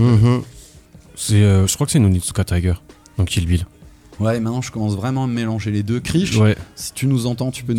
Je crois que c'est une Onitsuka Tiger, donc Kill Bill. Ouais, maintenant je commence vraiment à mélanger les deux. Krish, si tu nous entends, tu peux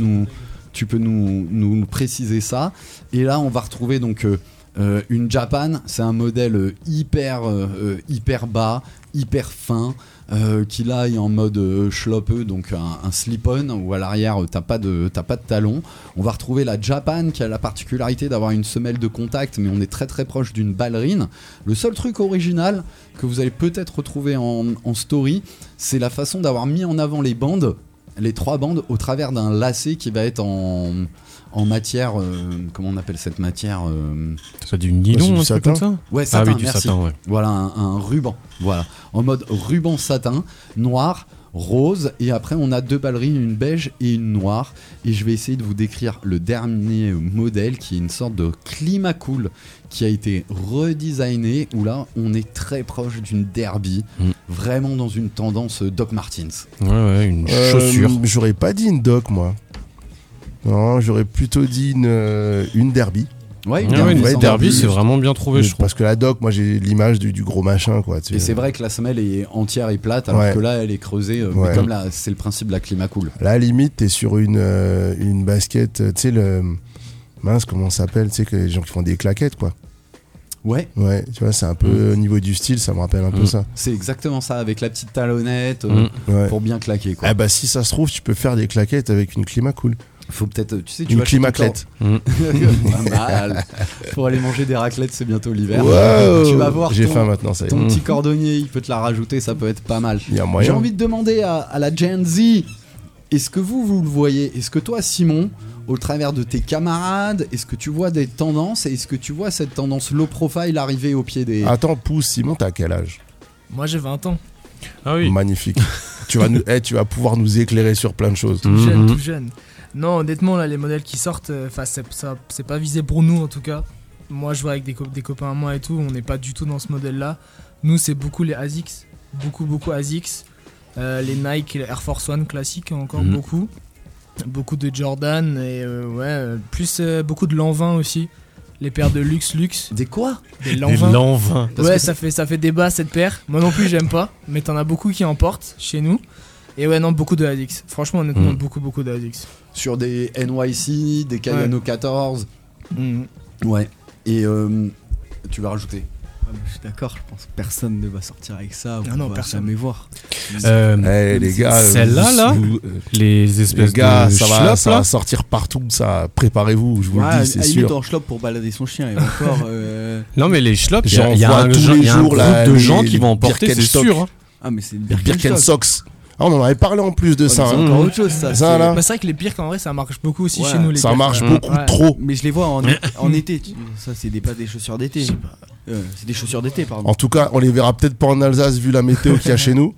nous préciser ça. Et là on va retrouver donc une Japan, c'est un modèle hyper bas, hyper fin, qui là est en mode schloppe, donc un slip-on, où à l'arrière t'as pas de talon. On va retrouver la Japan qui a la particularité d'avoir une semelle de contact, mais on est très très proche d'une ballerine. Le seul truc original que vous allez peut-être retrouver en story, c'est la façon d'avoir mis en avant les bandes, les 3 bandes, au travers d'un lacet qui va être en matière, comment on appelle cette matière C'est du nylon, un truc comme ça? Ouais, satin, ah oui, du merci. satin, ouais. Voilà, un ruban, voilà, en mode ruban satin, noir, rose, et après on a 2 ballerines, une beige et une noire, et je vais essayer de vous décrire le dernier modèle qui est une sorte de Climacool qui a été redesigné, où là on est très proche d'une derby, vraiment dans une tendance Doc Martens. Ouais, une chaussure. J'aurais pas dit une Doc, moi. Non, j'aurais plutôt dit une derby. Ouais, une derby, c'est vraiment bien trouvé, je trouve. Parce que la Doc, moi j'ai l'image du gros machin, quoi. Et c'est vrai que la semelle est entière et plate, alors que là elle est creusée. Mais comme là, c'est le principe de la Climacool. Là, limite, t'es sur une basket, tu sais, mince, comment ça s'appelle, tu sais, que les gens qui font des claquettes, quoi. Ouais, tu vois, c'est un peu au niveau du style, ça me rappelle un peu ça. C'est exactement ça, avec la petite talonnette pour bien claquer, quoi. Ah bah si ça se trouve, tu peux faire des claquettes avec une Climacool. Faut peut-être, tu sais, tu une vas climaclette. Pas mal. Pour aller manger des raclettes, c'est bientôt l'hiver. Wow. Tu vas voir. J'ai faim maintenant, ça y est. Ton petit cordonnier, il peut te la rajouter, ça peut être pas mal. Il y a moyen. J'ai envie de demander à la Gen Z, est-ce que vous le voyez? Est-ce que toi, Simon, au travers de tes camarades, est-ce que tu vois des tendances, et est-ce que tu vois cette tendance low profile arriver au pied des... Attends, pousse, Simon, t'as quel âge? Moi j'ai 20 ans. Ah oui. Magnifique. tu vas pouvoir nous éclairer sur plein de choses. Tout jeune. Non, honnêtement, là, les modèles qui sortent, c'est pas visé pour nous en tout cas. Moi, je vois avec des copains à moi et tout, on n'est pas du tout dans ce modèle-là. Nous, c'est beaucoup les ASICS, beaucoup ASICS. Les Nike et les Air Force One classiques, encore beaucoup. Beaucoup de Jordan et plus beaucoup de l'an 20 aussi. Les paires de luxe. Des quoi? Des l'an 20. L'an 20. Ouais, ça fait débat cette paire. Moi non plus, j'aime pas. Mais t'en as beaucoup qui en portent chez nous. Et ouais, non, beaucoup de ASICS. Franchement, honnêtement, beaucoup de ASICS. Sur des NYC, des Kayano 14. Ouais. Et tu vas rajouter? Je suis d'accord, je pense que personne ne va sortir avec ça. Non, va personne. jamais voir. Les gars, celle-là, les espèces les gars, de ça schlop, va sortir partout. Ça, préparez-vous, je vous le dis, c'est limite sûr. en schlop pour balader son chien et encore. Non, mais les schlops, il J'en y a vois un tous les jours, groupe là, de les- gens qui les vont en porter, c'est Birkenstock. sûr. Hein. Ah, mais c'est une Birkenstocks. Ah, on en avait parlé en plus de ça. C'est hein. encore autre chose, ça. Ça, là. Bah, c'est vrai que les Birk en vrai ça marche beaucoup aussi Ouais. chez nous les Ça Birk. marche Ouais. beaucoup Ouais. trop. Mais je les vois en été. Ça, c'est pas des chaussures d'été. C'est des chaussures d'été, pardon. En tout cas, on les verra peut-être pas en Alsace vu la météo qu'il y a chez nous.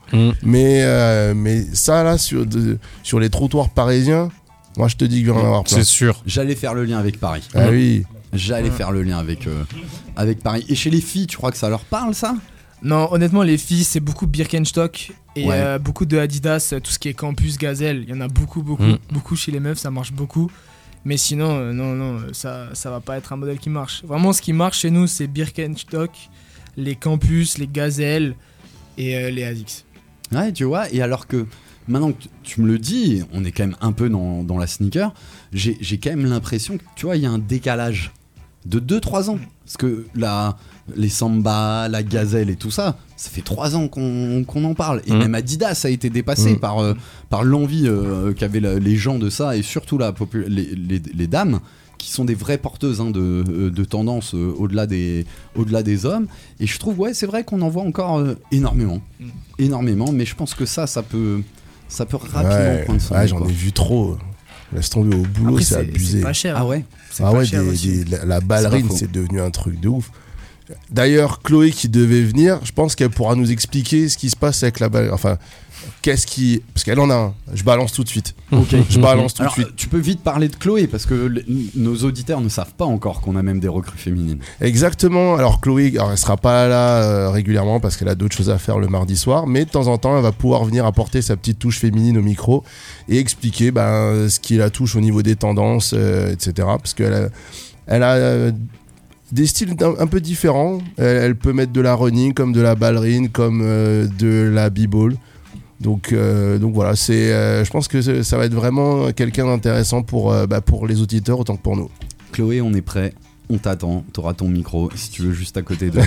Mais ça, là, sur les trottoirs parisiens, moi je te dis qu'il va y en avoir plein. C'est sûr. J'allais faire le lien avec Paris. Ah oui. J'allais faire le lien avec Paris. Et chez les filles, tu crois que ça leur parle, ça? Non, honnêtement, les filles, c'est beaucoup Birkenstock et Ouais. beaucoup de Adidas, tout ce qui est Campus, Gazelle. Il y en a beaucoup. Beaucoup chez les meufs, ça marche beaucoup. Mais sinon, non, ça va pas être un modèle qui marche. Vraiment, ce qui marche chez nous, c'est Birkenstock, les Campus, les Gazelle et les ASICS. Ouais, tu vois, et alors que maintenant que tu me le dis, on est quand même un peu dans la sneaker, j'ai quand même l'impression que, tu vois, il y a un décalage de 2-3 ans. Parce que les Samba, la Gazelle et tout ça, ça fait 3 ans qu'on en parle. Et même Adidas a été dépassé par l'envie qu'avaient les gens de ça, et surtout les dames, qui sont des vraies porteuses de tendance au-delà des hommes. Et je trouve, ouais, c'est vrai qu'on en voit encore énormément, mais je pense que ça peut rapidement prendre son Ouais, nez, j'en quoi. ai vu trop. Laisse tomber, au boulot, Après, c'est abusé. C'est pas cher. Ah ouais. C'est Ah pas ouais, cher aussi. la ballerine, C'est pas faux. c'est devenu un truc de ouf. D'ailleurs, Chloé qui devait venir, je pense qu'elle pourra nous expliquer ce qui se passe avec la ballerine. Enfin, parce qu'elle en a un. Je balance tout de suite. Ok. Je balance tout Alors, de suite. tu peux vite parler de Chloé parce que nos auditeurs ne savent pas encore qu'on a même des recrues féminines. Exactement. Alors Chloé, elle sera pas là régulièrement parce qu'elle a d'autres choses à faire le mardi soir, mais de temps en temps, elle va pouvoir venir apporter sa petite touche féminine au micro et expliquer ce qui la touche au niveau des tendances, etc. Parce qu'elle a des styles un peu différents. Elle peut mettre de la running, comme de la ballerine, comme de la b-ball. Donc voilà, je pense que ça va être vraiment quelqu'un d'intéressant pour les auditeurs autant que pour nous. Chloé, on est prêt. On t'attend, t'auras ton micro si tu veux juste à côté de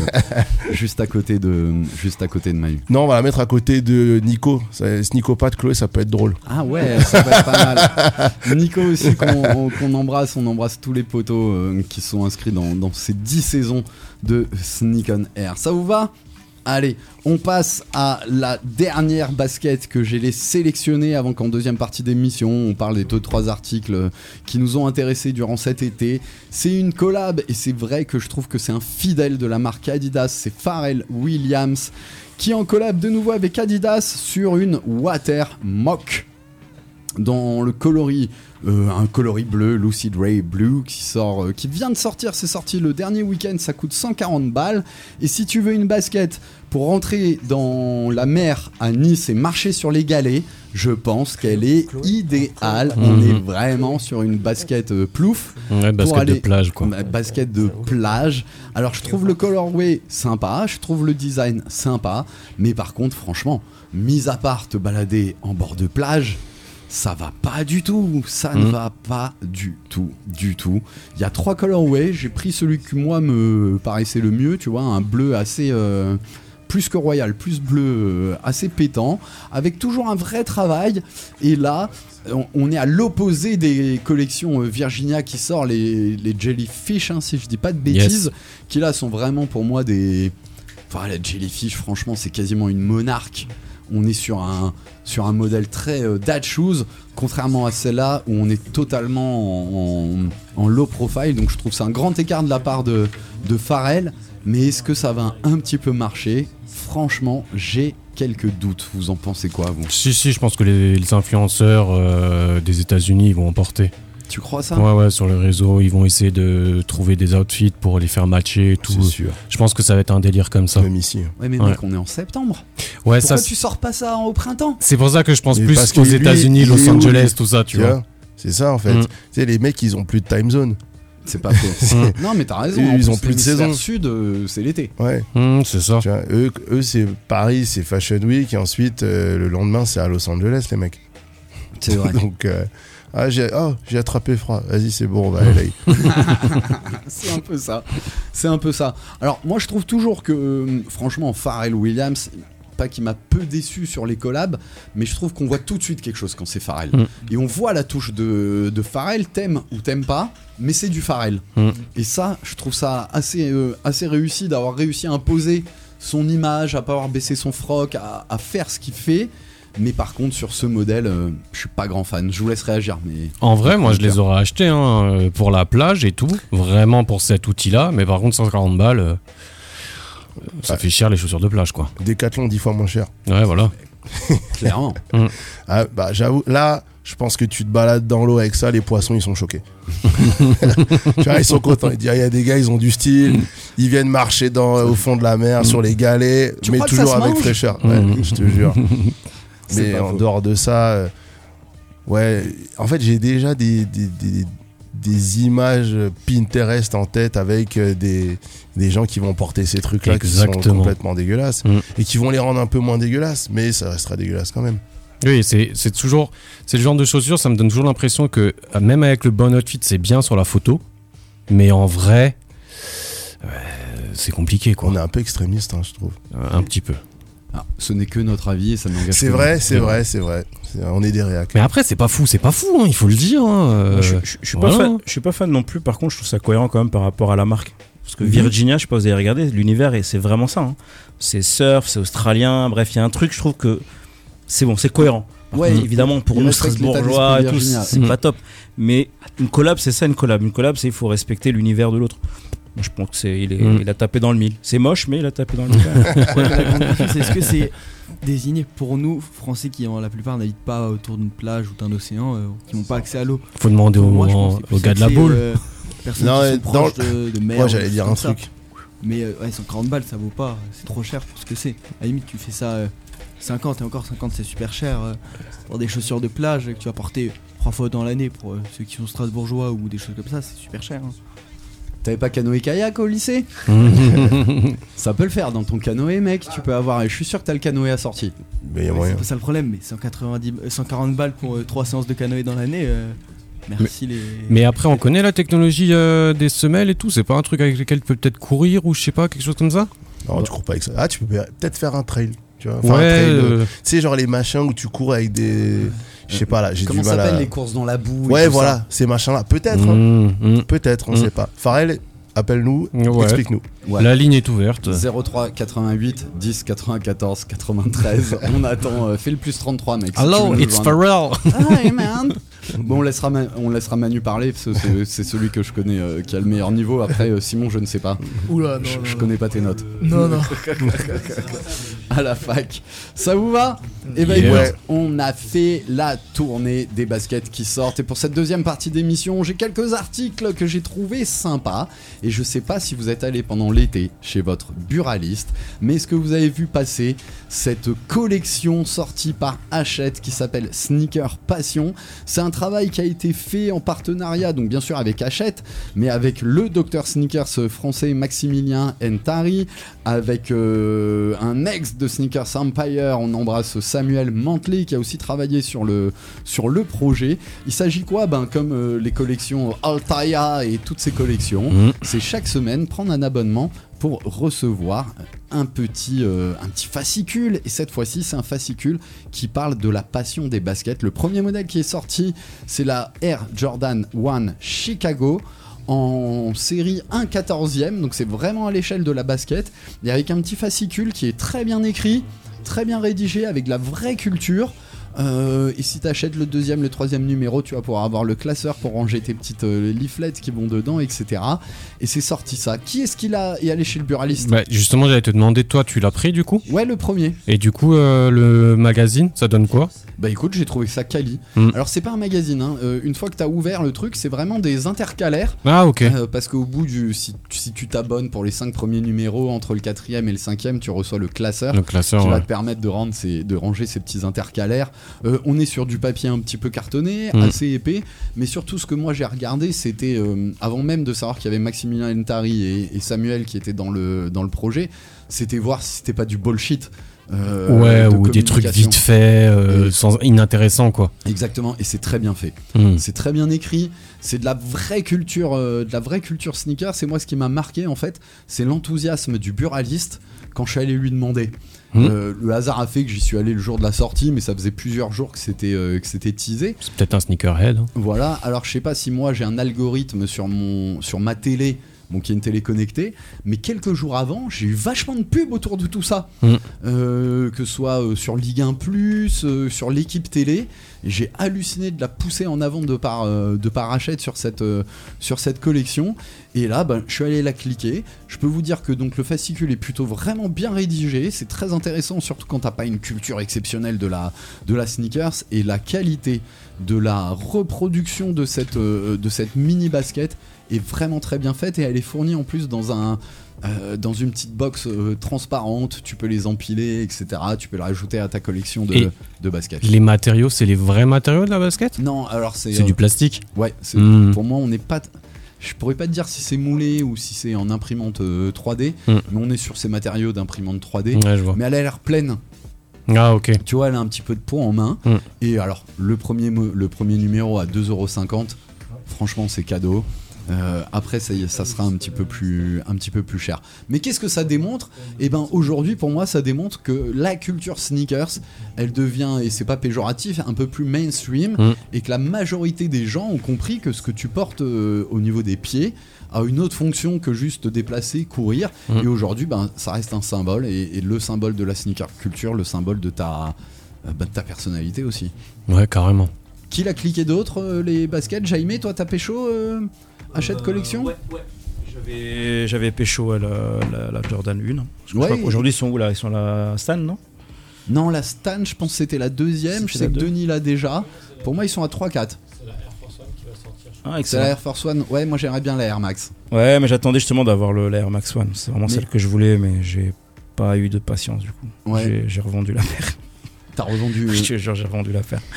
Manu. Non, on va la mettre à côté de Nico. Sneakopathe, Chloé, ça peut être drôle. Ah ouais, ça va être pas mal. Nico aussi qu'on embrasse, on embrasse tous les potos qui sont inscrits dans ces 10 saisons de Sneak on Air. Ça vous va ? Allez, on passe à la dernière basket que j'ai sélectionnée avant qu'en deuxième partie d'émission, on parle des 2-3 articles qui nous ont intéressés durant cet été. C'est une collab et c'est vrai que je trouve que c'est un fidèle de la marque Adidas, c'est Pharrell Williams qui est en collab de nouveau avec Adidas sur une Water Mock. Dans le coloris, un coloris bleu, Lucid Ray Blue, qui vient de sortir, c'est sorti le dernier week-end, ça coûte 140 balles. Et si tu veux une basket pour rentrer dans la mer à Nice et marcher sur les galets, je pense qu'elle est idéale. On est vraiment sur une basket plouf. Ouais, basket de plage, quoi. Basket de plage. Alors je trouve le colorway sympa, je trouve le design sympa, mais par contre, franchement, mis à part te balader en bord de plage, ça va pas du tout, ça ne va pas du tout. Il y a 3 colorways, j'ai pris celui qui moi me paraissait le mieux, tu vois, un bleu assez plus que royal, plus bleu assez pétant, avec toujours un vrai travail. Et là, on est à l'opposé des collections Virginia qui sort les Jellyfish, si je dis pas de bêtises, qui là sont vraiment pour moi des... Enfin, la Jellyfish, franchement, c'est quasiment une monarque. On est sur un modèle très dad shoes, contrairement à celle-là où on est totalement en low profile. Donc je trouve c'est un grand écart de la part de Pharrell. Mais est-ce que ça va un petit peu marcher ? Franchement, j'ai quelques doutes. Vous en pensez quoi, vous? Si, je pense que les influenceurs des États-Unis ils vont emporter. Tu crois ça? Ouais, sur le réseau, ils vont essayer de trouver des outfits pour les faire matcher et tout. C'est sûr. Je pense que ça va être un délire comme ça. Même ici. Ouais, mais mec, on est en septembre. Ouais, Pourquoi ça. tu sors pas ça au printemps? C'est pour ça que je pense Mais plus parce que aux lui, États-Unis, il est Los où, Angeles, lui tout ça, tu vois. C'est ça en fait. Tu sais, les mecs, ils ont plus de time zone. C'est pas faux. Non, mais t'as raison. Ils En ont plus de l'hémisphère saison. Sud, c'est l'été. Ouais. C'est ça. Tu vois, eux c'est Paris, c'est Fashion Week, et ensuite le lendemain c'est à Los Angeles, les mecs. C'est vrai. Donc j'ai attrapé froid. Vas-y, c'est bon, on va aller là. C'est un peu ça. C'est un peu ça. Alors, moi, je trouve toujours que, franchement, Pharrell Williams, pas qu'il m'a peu déçu sur les collabs, mais je trouve qu'on voit tout de suite quelque chose quand c'est Pharrell. Et on voit la touche de Pharrell, t'aimes ou t'aimes pas, mais c'est du Pharrell. Et ça, je trouve ça assez réussi d'avoir réussi à imposer son image, à pas avoir baissé son froc, à faire ce qu'il fait. Mais par contre, sur ce modèle, je suis pas grand fan. Je vous laisse réagir. Mais En vrai, moi je les aurais achetés pour la plage et tout, vraiment pour cet outil-là, mais par contre 140 balles, ça fait cher les chaussures de plage quoi. Decathlon 10 fois moins cher. Ouais, voilà. clairement. Ah, bah j'avoue, là, je pense que tu te balades dans l'eau avec ça, les poissons ils sont choqués. Tu vois, ils sont contents. Ils disent, il y a des gars, ils ont du style, ils viennent marcher au fond de la mer, sur les galets, Tu mais crois que toujours ça se avec mange fraîcheur. Ouais, je te jure. C'est Mais pas en faux. dehors de ça, ouais, en fait, j'ai déjà des images Pinterest en tête avec des gens qui vont porter ces trucs-là qui sont Exactement. complètement dégueulasses et qui vont les rendre un peu moins dégueulasses, mais ça restera dégueulasse quand même. Oui, c'est le genre de chaussures, ça me donne toujours l'impression que même avec le bon outfit, c'est bien sur la photo, mais en vrai, c'est compliqué quoi. On est un peu extrémiste, hein, je trouve. Un petit peu. Ah, ce n'est que notre avis et ça n'engage C'est que vrai, nous. c'est vrai. On est des réacs. Mais après, c'est pas fou, hein, il faut le dire. Hein, Je suis pas voilà. fan. Je suis pas fan non plus. Par contre, je trouve ça cohérent quand même par rapport à la marque. Parce que Virginia, je sais pas, vous avez regardé l'univers et c'est vraiment ça. Hein. C'est surf, c'est australien. Bref, il y a un truc. Je trouve que c'est bon, c'est cohérent. Par Ouais, contre, évidemment, pour il nous respecte l'état Strasbourgeois et d'esprit tout, Virginia. c'est pas top. Mais une collab, c'est ça, une collab. Une collab, c'est il faut respecter l'univers de l'autre. Moi, je pense que il a tapé dans le mille. C'est moche, mais il a tapé dans le mille. La grande question, c'est est-ce que c'est désigné pour nous, Français qui la plupart n'habitent pas autour d'une plage ou d'un océan, qui n'ont pas accès à l'eau? Faut demander Pour moi, je pense que c'est aux plus gars de la axé, boule. Personnes Non, qui sont dans proches de mer. Moi, j'allais ou dire comme un ça. truc. Mais 140 balles, ça vaut pas. C'est trop cher pour ce que c'est. À la limite, tu fais ça 50 et encore 50, c'est super cher. Pour des chaussures de plage que tu vas porter 3 fois dans l'année pour ceux qui sont strasbourgeois ou des choses comme ça, c'est super cher. Hein. T'avais pas canoë-kayak au lycée? Ça peut le faire dans ton canoë, mec. Tu peux avoir. Et je suis sûr que t'as le canoë assorti. Mais il y a Ouais, moyen. c'est pas ça le problème, mais 140 balles pour 3 séances de canoë dans l'année. Merci les. Mais après, on connaît la technologie des semelles et tout. C'est pas un truc avec lequel tu peux peut-être courir ou je sais pas, quelque chose comme ça? Non, tu cours pas avec ça. Ah, tu peux peut-être faire un trail. Tu vois, Ouais. tu sais, genre les machins où tu cours avec des. Je sais pas là, j'ai du Comment mal s'appellent à. les courses dans la boue? et Ouais, tout voilà, ces machins-là. Peut-être, hein. Peut-être, on sait pas. Pharrell, appelle-nous, Ouais. explique-nous. Ouais. La ligne est ouverte. 03 88 10 94 93. On attend. Fais le plus 33, mec. si tu Hello, veux nous it's joindre. Pharrell. Hi, man. Bon, on laissera Manu parler, parce que c'est celui que je connais qui a le meilleur niveau. Après, Simon, je ne sais pas. Oula, non, Je non, connais pas tes notes. non, non. À la fac. Ça vous va? Eh ben Yeah. écoute, on a fait la tournée des baskets qui sortent. Et pour cette deuxième partie d'émission, j'ai quelques articles que j'ai trouvés sympas. Et je sais pas si vous êtes allé pendant l'été chez votre buraliste, mais est-ce que vous avez vu passer cette collection sortie par Hachette qui s'appelle Sneaker Passion? C'est un travail qui a été fait en partenariat, donc bien sûr avec Hachette, mais avec le Dr Sneakers français Maximilien Ntari, avec un ex de Sneakers Empire, on embrasse Samuel Mantelet qui a aussi travaillé sur le projet. Il s'agit quoi? Comme les collections Altaïa et toutes ces collections, c'est chaque semaine prendre un abonnement pour recevoir un petit fascicule. Et cette fois-ci, c'est un fascicule qui parle de la passion des baskets. Le premier modèle qui est sorti, c'est la Air Jordan 1 Chicago en série 1/14e, donc c'est vraiment à l'échelle de la basket, et avec un petit fascicule qui est très bien écrit, très bien rédigé, avec de la vraie culture. Et si t'achètes le 2e, le 3e numéro, tu vas pouvoir avoir le classeur pour ranger tes petites leaflets qui vont dedans, etc. Et c'est sorti ça. Qui est-ce qui est allé chez le buraliste? Bah, justement, j'allais te demander, toi, tu l'as pris du coup? Ouais, le premier. Et du coup, le magazine, ça donne quoi? Bah écoute, j'ai trouvé ça quali. Alors c'est pas un magazine, hein. Une fois que t'as ouvert le truc, c'est vraiment des intercalaires. Ah ok. Parce qu'au bout si tu t'abonnes pour les 5 premiers numéros, entre le 4e et le 5e, tu reçois le classeur qui va te permettre de ranger ces petits intercalaires. On est sur du papier un petit peu cartonné, assez épais, mais surtout ce que moi j'ai regardé, c'était avant même de savoir qu'il y avait Maximilien Ntari et Samuel qui étaient dans le projet, c'était voir si c'était pas du bullshit. Ou des trucs vite faits, inintéressants quoi. Exactement, et c'est très bien fait. C'est très bien écrit, c'est de la vraie culture sneaker. C'est moi ce qui m'a marqué en fait, c'est l'enthousiasme du buraliste quand je suis allé lui demander. Le hasard a fait que j'y suis allé le jour de la sortie, mais ça faisait plusieurs jours que c'était teasé. C'est peut-être un sneakerhead. Voilà, alors je sais pas si moi j'ai un algorithme sur ma télé. Bon, qui est une télé connectée, mais quelques jours avant, j'ai eu vachement de pubs autour de tout ça, que ce soit sur Ligue 1+, sur l'équipe télé, et j'ai halluciné de la pousser en avant de par Hachette sur cette collection, et là, je suis allé la cliquer. Je peux vous dire que donc le fascicule est plutôt vraiment bien rédigé, c'est très intéressant, surtout quand t'as pas une culture exceptionnelle de la sneakers, et la qualité de la reproduction de cette mini basket est vraiment très bien faite, et elle est fournie en plus dans une petite box transparente. Tu peux les empiler, etc. Tu peux les rajouter à ta collection de baskets. Les matériaux, c'est les vrais matériaux de la basket? Non, alors c'est du plastique. Ouais, pour moi on n'est pas. Je pourrais pas te dire si c'est moulé ou si c'est en imprimante 3D, mais on est sur ces matériaux d'imprimante 3D. Ouais, je vois. Mais elle a l'air pleine. Ah ok. Tu vois, elle a un petit peu de poids en main. Et alors le premier numéro à 2,50€, franchement c'est cadeau. Après ça sera un petit peu plus cher. Mais qu'est-ce que ça démontre? Eh ben aujourd'hui pour moi ça démontre que la culture sneakers, elle devient, et c'est pas péjoratif, un peu plus mainstream, et que la majorité des gens ont compris que ce que tu portes au niveau des pieds a une autre fonction que juste te déplacer, courir. Et aujourd'hui ça reste un symbole, et le symbole de la sneaker culture, le symbole de ta personnalité aussi. Ouais, carrément. Qui l'a cliqué d'autres, les baskets? Jaime, toi t'as pécho Hachette collection? Ouais. J'avais pécho à la Jordan 1. Je crois qu'aujourd'hui ils sont où là? Ils sont à la Stan, non? Non, la Stan, je pense que c'était la 2e. Je sais que Denis l'a déjà. Pour moi, ils sont à 3-4. C'est la Air Force One qui va sortir. Ah, c'est la Air Force One. Ouais, moi j'aimerais bien la Air Max. Ouais, mais j'attendais justement d'avoir la Air Max One. C'est vraiment celle que je voulais, mais j'ai pas eu de patience du coup. Ouais. J'ai revendu la paire. T'as revendu? Je te jure, j'ai revendu la paire.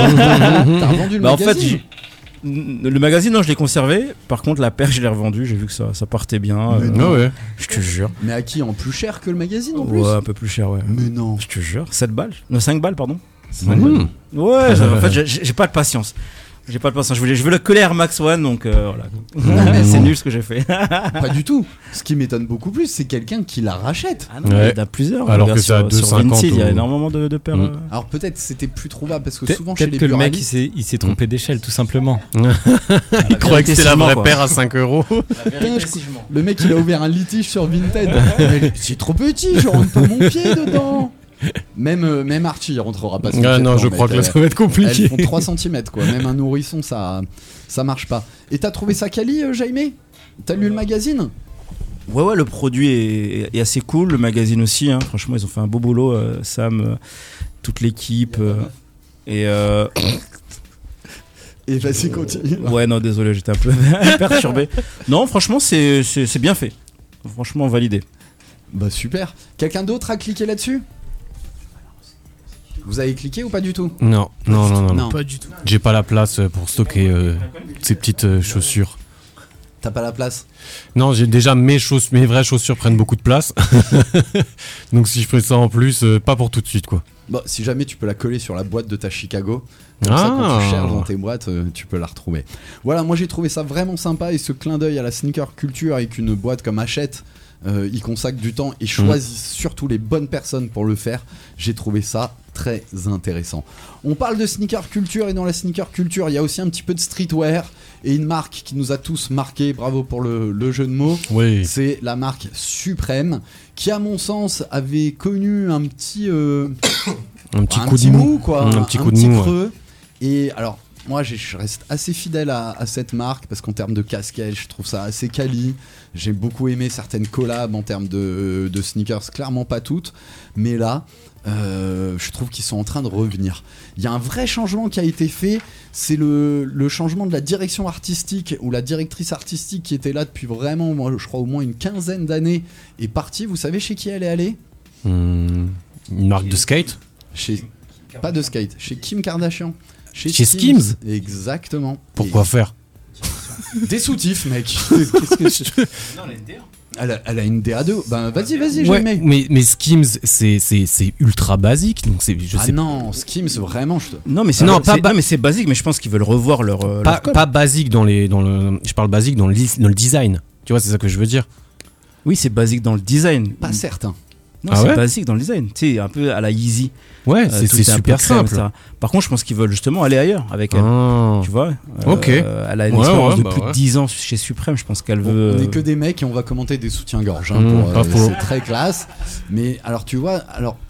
T'as revendu le magazine? En fait, le magazine, non, je l'ai conservé. Par contre, la paire, je l'ai revendue. J'ai vu que ça partait bien. Ouais. Je te jure. Mais à qui? En plus cher que le magazine en plus? Ouais, un peu plus cher, ouais. Mais non. Je te jure. 7 balles. Non, 5 balles, pardon. 5 balles. Ouais, en fait, j'ai pas de patience. J'ai pas de patience. Je veux le coller Air Max One, donc voilà. C'est nul ce que j'ai fait. Pas du tout. Ce qui m'étonne beaucoup plus, c'est quelqu'un qui la rachète. Ah non, il y en a plusieurs. Alors que c'est à 2,50€. Il y a énormément de paires. Alors peut-être c'était plus trouvable parce que souvent chez peut-être les que le mec buralistes, il s'est trompé d'échelle tout simplement. Il croyait que c'était la vraie paire à 5€. le mec il a ouvert un litige sur Vinted. C'est trop petit, je rentre pas mon pied dedans. Même Archie il rentrera pas. Non, je crois que là ça va être compliqué. Elles font 3 cm quoi. Même un nourrisson ça marche pas. Et t'as trouvé ça quali, Jaime? T'as lu le magazine? Ouais, le produit est assez cool, le magazine aussi. Hein. Franchement, ils ont fait un beau boulot, Sam, toute l'équipe. Et vas-y, continue. Ouais, non, désolé, j'étais un peu perturbé. Non, franchement, c'est bien fait. Franchement, validé. Bah super. Quelqu'un d'autre a cliqué là-dessus? Vous avez cliqué ou pas du tout? Non. Pas du tout. J'ai pas la place pour stocker ces petites chaussures. T'as pas la place? Non, j'ai déjà mes vraies chaussures prennent beaucoup de place. Donc si je fais ça en plus, pas pour tout de suite quoi. Bon, si jamais tu peux la coller sur la boîte de ta Chicago, comme ça quand tu cherches dans tes boîtes, tu peux la retrouver. Voilà, moi j'ai trouvé ça vraiment sympa, et ce clin d'œil à la sneaker culture avec une boîte comme Hachette, ils consacrent du temps et choisissent surtout les bonnes personnes pour le faire. J'ai trouvé ça très intéressant. On parle de sneaker culture, et dans la sneaker culture il y a aussi un petit peu de streetwear, et une marque qui nous a tous marqué, bravo pour le jeu de mots. Oui. C'est la marque Supreme, qui à mon sens avait connu un petit Un petit un coup de petit mou. mou, quoi. Un petit coup de mou, ouais. creux. Et alors, moi, je reste assez fidèle à cette marque parce qu'en termes de casquette, je trouve ça assez quali. J'ai beaucoup aimé certaines collabs en termes de sneakers, clairement pas toutes. Mais là, je trouve qu'ils sont en train de revenir. Il y a un vrai changement qui a été fait. C'est le changement de la direction artistique ou la directrice artistique qui était là depuis vraiment, moi, je crois, au moins une quinzaine d'années est partie. Vous savez chez qui elle est allée ? Une marque de skate. Pas de skate, chez Kim Kardashian. Chez Skims. Exactement. Pourquoi faire ? Des soutifs, mec. Qu'est-ce que elle a une DA2. Ben vas-y, j'ai Ouais, aimé. mais Skims, c'est ultra basique, donc je sais non, Skims, vraiment. Non, mais c'est Non, mais c'est basique, mais je pense qu'ils veulent revoir leur code. pas basique je parle basique dans le design. Tu vois, c'est ça que je veux dire. Oui, c'est basique dans le design. Pas certain. Non, Ah c'est ouais basique dans le design. Tu sais, un peu à la Yeezy. Ouais, Tout c'est est un peu super crème, simple. etc. Par contre, je pense qu'ils veulent justement aller ailleurs avec elle. Ah. Tu vois Ok. Elle a une Ouais, expérience ouais, de plus de 10 ans chez Supreme. Je pense qu'elle veut. On est que des mecs et on va commenter des soutiens-gorge. Pas faux. C'est très classe. Mais alors, tu vois,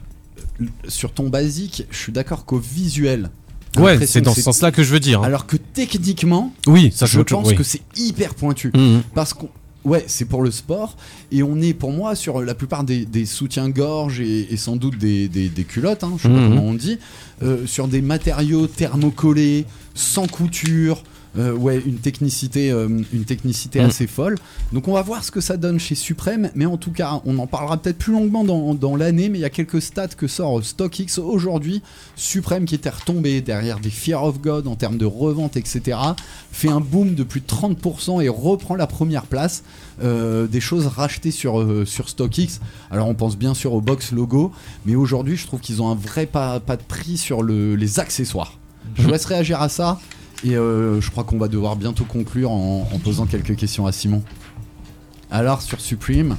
sur ton basique, je suis d'accord qu'au visuel. j'ai Ouais, l'impression c'est dans que ce sens-là que je veux dire. Alors que techniquement, Oui, ça je autre chose, pense oui. que c'est hyper pointu. Parce qu'on. Ouais, c'est pour le sport. Et on est, pour moi, sur la plupart des soutiens-gorge et sans doute des culottes, je sais pas comment on dit, sur des matériaux thermocollés, sans couture. Une technicité assez folle. Donc on va voir ce que ça donne chez Supreme, mais en tout cas on en parlera peut-être plus longuement dans l'année, mais il y a quelques stats que sort StockX aujourd'hui. Supreme, qui était retombé derrière des Fear of God en termes de revente, etc., fait un boom de plus de 30% et reprend la première place des choses rachetées sur StockX. Alors on pense bien sûr au box logo, mais aujourd'hui je trouve qu'ils ont un vrai pas de prix sur les accessoires. Je vous laisse réagir à ça. Et je crois qu'on va devoir bientôt conclure en posant quelques questions à Simon. Alors sur Supreme,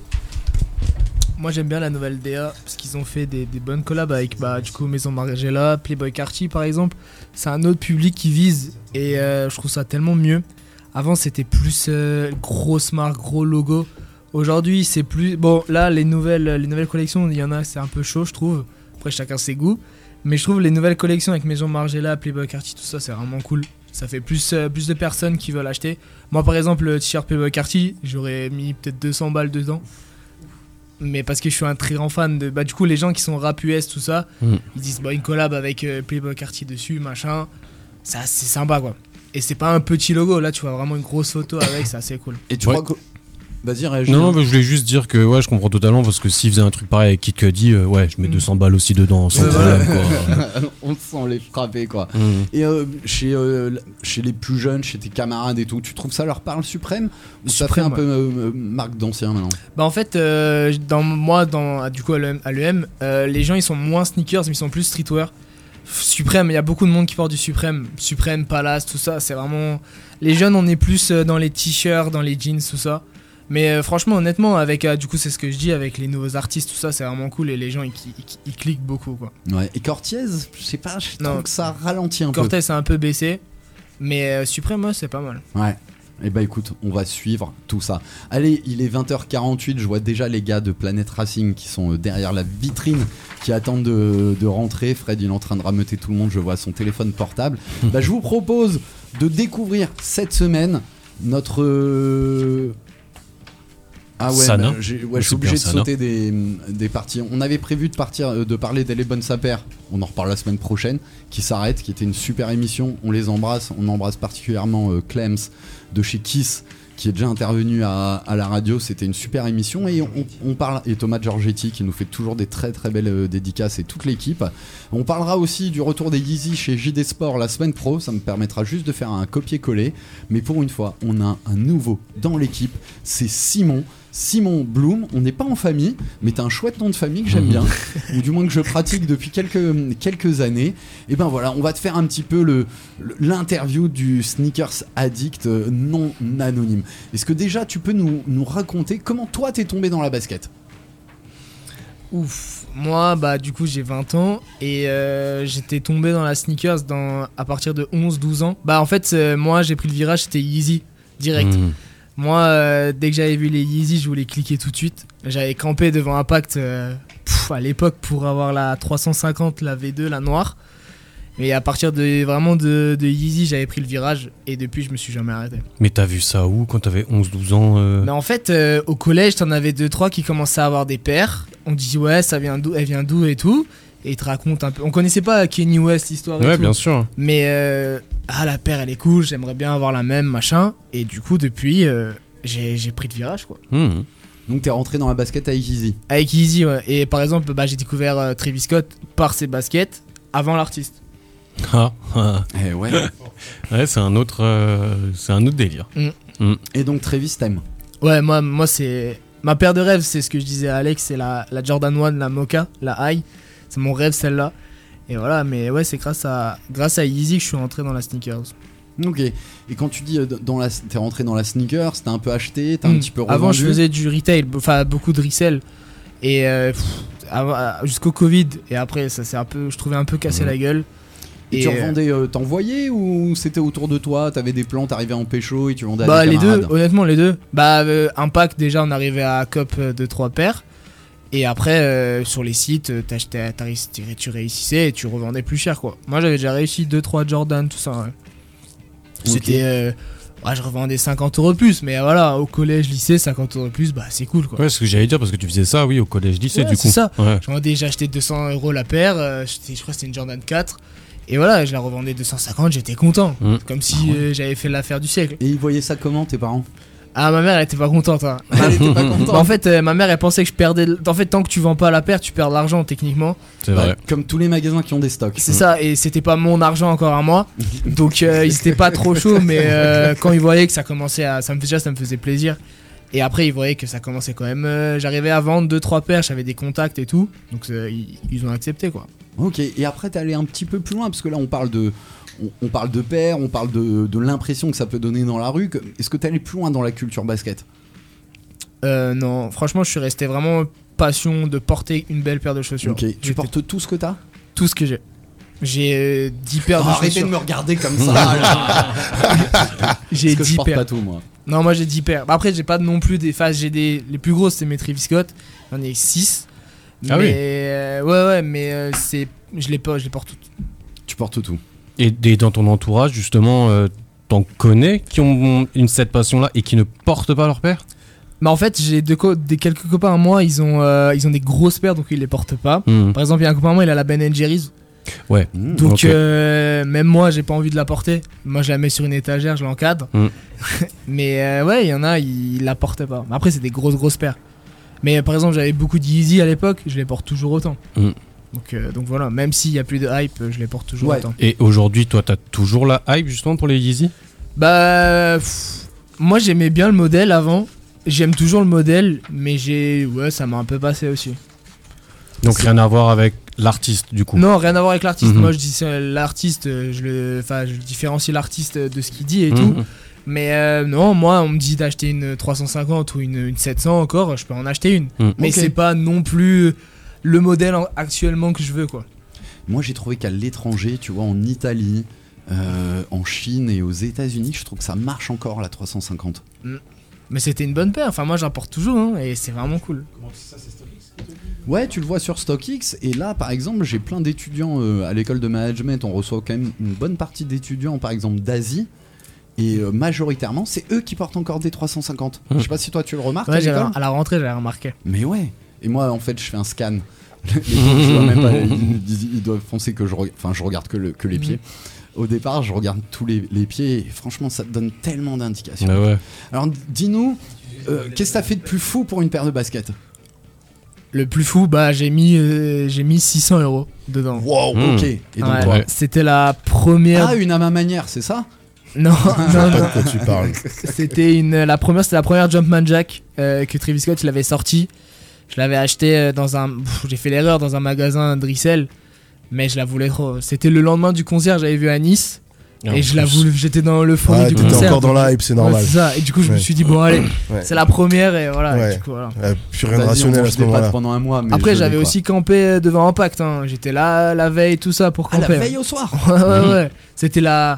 Moi j'aime bien la nouvelle DA parce qu'ils ont fait des bonnes collabs avec du coup Maison Margiela, Playboy Cartier par exemple. C'est un autre public qui vise et je trouve ça tellement mieux. Avant c'était plus grosse marque, gros logo. Aujourd'hui c'est plus... Bon là les nouvelles collections, il y en a, c'est un peu chaud je trouve. Après chacun ses goûts. Mais je trouve les nouvelles collections avec Maison Margiela, Playboy Cartier, tout ça, c'est vraiment cool. Ça fait plus de personnes qui veulent acheter. Moi, par exemple, le t-shirt Playboy Cartier, j'aurais mis peut-être 200 balles dedans. Mais parce que je suis un très grand fan de... du coup, les gens qui sont rap US, tout ça, ils disent, une collab avec Playboy Cartier dessus, machin. Ça, c'est sympa, quoi. Et c'est pas un petit logo, là, tu vois vraiment une grosse photo avec, c'est assez cool. Et tu crois que... Vas-y, réagis. Non, mais je voulais juste dire que je comprends totalement parce que s'ils faisaient un truc pareil avec Kid Cudi, je mets 200 balles aussi dedans sans problème, quoi. On sent les frapper, quoi. Et chez les plus jeunes, chez tes camarades et tout, tu trouves ça leur parle Supreme ou ça fait un peu marque d'ancien maintenant? En fait, du coup à l'EM, les gens ils sont moins sneakers mais ils sont plus streetwear. Supreme, il y a beaucoup de monde qui porte du Supreme, Palace, tout ça, c'est vraiment... Les jeunes on est plus dans les t-shirts, dans les jeans, tout ça. Mais franchement, honnêtement, avec du coup, c'est ce que je dis, avec les nouveaux artistes, tout ça, c'est vraiment cool et les gens ils cliquent beaucoup, quoi. Ouais. Et Cortez, je sais pas, je trouve que ça ralentit un peu. Cortez, c'est un peu baissé, mais Supreme, moi, c'est pas mal. Ouais. Et écoute, on va suivre tout ça. Allez, il est 20h48, je vois déjà les gars de Planet Racing qui sont derrière la vitrine, qui attendent de rentrer. Fred, il est en train de rameuter tout le monde, je vois son téléphone portable. Je vous propose de découvrir cette semaine notre... Ah ouais, Sana. Je suis obligé de sauter des parties. On avait prévu de parler d'Elebon Saper, on en reparle la semaine prochaine, qui s'arrête, qui était une super émission. On les embrasse, on embrasse particulièrement Clems de chez Kiss, qui est déjà intervenu à la radio. C'était une super émission et on parle, et Thomas Giorgetti qui nous fait toujours des très très belles dédicaces, et toute l'équipe. On parlera aussi du retour des Yeezy chez JD Sport la semaine pro. Ça me permettra juste de faire un copier-coller, mais pour une fois on a un nouveau dans l'équipe, c'est Simon Bloom. On n'est pas en famille, mais t'as un chouette nom de famille que j'aime bien, ou du moins que je pratique depuis quelques années. Et voilà, on va te faire un petit peu l'interview du sneakers addict non anonyme. Est-ce que déjà tu peux nous raconter comment toi t'es tombé dans la basket? Ouf, moi du coup j'ai 20 ans et j'étais tombé dans la sneakers à partir de 11-12 ans. En fait moi j'ai pris le virage, c'était Yeezy direct. Moi, dès que j'avais vu les Yeezy, je voulais cliquer tout de suite. J'avais campé devant Impact à l'époque pour avoir la 350, la V2, la noire. Et à partir de Yeezy, j'avais pris le virage et depuis je me suis jamais arrêté. Mais t'as vu ça où quand t'avais 11-12 ans Mais en fait, au collège, t'en avais 2-3 qui commençaient à avoir des paires. On dit ouais, ça vient d'où, elle vient d'où et tout. Et ils te racontent un peu. On connaissait pas Kanye West, l'histoire et Ouais, tout. bien sûr. Mais la paire elle est cool, j'aimerais bien avoir la même, machin. Et du coup, depuis, j'ai pris le virage quoi. Donc t'es rentré dans la basket avec Yeezy. Avec Yeezy, ouais. Et par exemple, j'ai découvert Travis Scott par ses baskets avant l'artiste. Eh ouais. Ouais, c'est un autre délire. Et donc Travis t'aimes? Ouais, moi c'est ma paire de rêves, c'est ce que je disais à Alex, c'est la Jordan 1, la Mocha, la High. C'est mon rêve celle-là. Et voilà, mais ouais, c'est grâce à Yeezy que je suis rentré dans la sneakers. Ok. Et quand tu dis t'es rentré dans la sneakers, t'as un peu acheté, t'as un petit peu revendu. Avant, je faisais du retail, enfin beaucoup de resell. Et jusqu'au Covid. Et après, ça s'est je trouvais un peu cassé la gueule. Et tu revendais, t'envoyais ou c'était autour de toi? T'avais des plans, t'arrivais en pécho et tu vendais à des les camarades? deux, honnêtement les deux. Un pack déjà, on arrivait à cop de 3 paires. Et après, sur les sites, tu réussissais et tu revendais plus cher quoi. Moi j'avais déjà réussi 2-3 Jordan, tout ça. Ouais. C'était. Je revendais 50 € plus, mais voilà, au collège, lycée, 50 € plus, c'est cool quoi. Ouais, ce que j'allais dire, parce que tu faisais ça, oui, au collège, lycée, ouais, du coup. C'est ça. Ouais. J'ai acheté 200 € la paire, je crois que c'était une Jordan 4. Et voilà, je la revendais 250, j'étais content. Comme si j'avais fait l'affaire du siècle. Et ils voyaient ça comment, tes parents? Ah, ma mère, elle était pas contente. Hein. Elle était pas contente. En fait, ma mère, elle pensait que je perdais. En fait, tant que tu vends pas la paire, tu perds de l'argent, techniquement. C'est vrai. Comme tous les magasins qui ont des stocks. C'est ça, et c'était pas mon argent encore à moi. Donc, ils étaient pas trop chauds, mais quand ils voyaient que ça commençait à. Ça me faisait plaisir. Et après, ils voyaient que ça commençait quand même. J'arrivais à vendre 2-3 paires, j'avais des contacts et tout. Donc, ils ont accepté, quoi. Ok, et après, t'es allé un petit peu plus loin, parce que là, on parle de paires, on parle de l'impression que ça peut donner dans la rue. Est-ce que t'es allé plus loin dans la culture basket? Non, franchement, je suis resté vraiment passion de porter une belle paire de chaussures. Ok, tu portes tout ce que t'as? Tout ce que j'ai. J'ai 10 paires de chaussures. Arrêtez de me regarder comme ça. J'ai parce que 10 je porte paires. pas tout, moi. Non, moi j'ai 10 paires. Après, j'ai pas non plus des phases. Les plus grosses, c'est mes Travis Scott. J'en ai 6. Ah mais, oui. Ouais, mais je les porte toutes. Tu portes tout. Et dans ton entourage, justement, t'en connais qui ont cette passion-là et qui ne portent pas leur paire? Bah en fait, j'ai quelques copains à moi, ils ont des grosses paires, donc ils les portent pas. Par exemple, il y a un copain à moi, il a la Ben & Jerry's. Ouais. Donc okay. Même moi, j'ai pas envie de la porter. Moi, je la mets sur une étagère, je l'encadre. Mais ouais, il y en a, ils la portent pas. Après, c'est des grosses paires. Mais par exemple, j'avais beaucoup de Yeezy à l'époque, je les porte toujours autant. Donc voilà, même s'il y a plus de hype, je les porte toujours autant. Et aujourd'hui, toi, t'as toujours la hype justement pour les Yeezy? Moi, j'aimais bien le modèle avant. J'aime toujours le modèle, mais ça m'a un peu passé aussi. Donc rien à voir avec l'artiste du coup? Non, rien à voir avec l'artiste. Moi, je dis l'artiste, je différencie l'artiste de ce qu'il dit et tout. Mais non, moi, on me dit d'acheter une 350 ou une 700 encore, je peux en acheter une. Mais c'est pas non plus le modèle actuellement que je veux, quoi. Moi, j'ai trouvé qu'à l'étranger, tu vois, en Italie, en Chine et aux États-Unis, je trouve que ça marche encore la 350. Mais c'était une bonne paire. Enfin, moi, j'en porte toujours, hein, et c'est vraiment cool. Comment ça, c'est StockX? Ouais, tu le vois sur StockX. Et là, par exemple, j'ai plein d'étudiants à l'école de management. On reçoit quand même une bonne partie d'étudiants, par exemple, d'Asie. Et majoritairement, c'est eux qui portent encore des 350. Je sais pas si toi, tu le remarques. Ouais, à la rentrée, j'avais remarqué. Mais ouais. Et moi, en fait, je fais un scan. Les gens, je vois même pas, ils doivent penser que je regarde que les pieds. Au départ, je regarde tous les pieds et franchement, ça te donne tellement d'indications. Ah ouais. Alors, dis-nous, qu'est-ce que t'as fait de plus fou pour une paire de baskets? Le plus fou, j'ai mis 600 € dedans. Wow, ok. Et donc, toi, c'était la première. Ah, une à ma manière, c'est ça? Non. De quoi tu parles? C'était la première Jumpman Jack que Travis Scott il avait sorti. Je l'avais acheté j'ai fait l'erreur dans un magasin de resell, mais je la voulais trop. C'était le lendemain du concert, j'avais vu à Nice. Et je la voulais, j'étais dans l'euphorie du concert. T'étais encore dans la hype, c'est normal. Ouais, c'est ça. Et du coup, je me suis dit, bon, allez, c'est la première, et voilà. Et du coup, voilà. Plus rien de rationnel à ce moment-là. Pendant un mois, mais après, j'avais aussi campé devant Impact. Hein. J'étais là la veille, tout ça pour camper. Ah, la veille au soir. Ouais. C'était la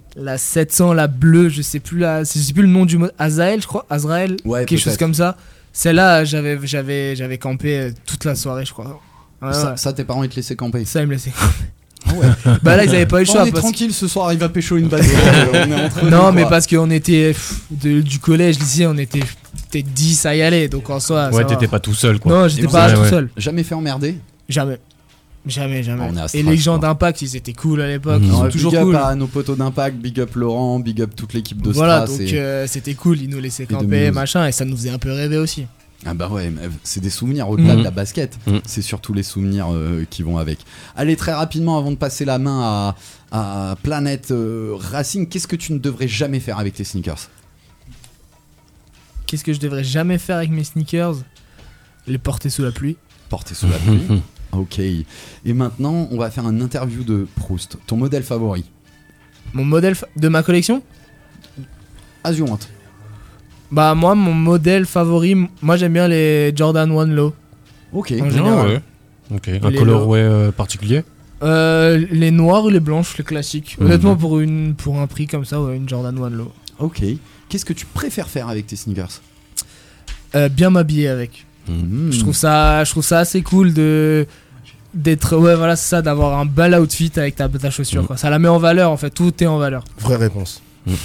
700, la bleue, je sais plus le nom du mot. Azrael, je crois. Azrael, ouais, quelque chose comme ça. Celle-là, j'avais campé toute la soirée, je crois. Ouais, ouais. Ça, tes parents ils te laissaient camper. Ça, ils me laissaient camper. Ah ouais. Bah là, ils avaient pas eu le choix. On est tranquille ce soir, il va pécho une base. On est entre Non, nous, mais quoi. parce qu'on était du collège, lycée, on était peut-être 10 à y aller. Donc en soi. Ouais, ça t'étais va. pas tout seul, quoi. Non, j'étais Et pas vous tout avez- seul. Jamais fait emmerder. Jamais. On est à Et Strasse, les gens quoi. d'Impact, ils étaient cool à l'époque. Mmh. Ils sont Ouais, toujours big up cool. à nos potos d'Impact, big up Laurent, big up toute l'équipe de Voilà, Strasse. donc et- c'était cool. Ils nous laissaient de camper, Mulhouse. machin. Et ça nous faisait un peu rêver aussi. Ah bah ouais, mais c'est des souvenirs au-delà Mhm. de la basket. Mhm. C'est surtout les souvenirs qui vont avec. Allez, très rapidement, avant de passer la main à Planète Racing, qu'est-ce que tu ne devrais jamais faire avec tes sneakers? Qu'est-ce que je devrais jamais faire avec mes sneakers? Les porter sous la pluie. Porter sous la pluie. Ok. Et maintenant, on va faire une interview de Proust. Ton modèle favori? Mon modèle de ma collection? As you want. Bah moi, mon modèle favori, moi j'aime bien les Jordan 1 Low. Ok. En Ah général. ouais. Ok. Un Les colorway particulier? Les noirs ou les blanches, les classiques. Mhm. Honnêtement, pour un prix comme ça, ouais, une Jordan 1 Low. Ok. Qu'est-ce que tu préfères faire avec tes sneakers? Bien m'habiller avec. Mhm. Je trouve ça assez cool d'être, ouais, voilà, c'est ça, d'avoir un bel outfit avec ta chaussure, quoi. Ça la met en valeur, en fait. Tout est en valeur. Vraie réponse.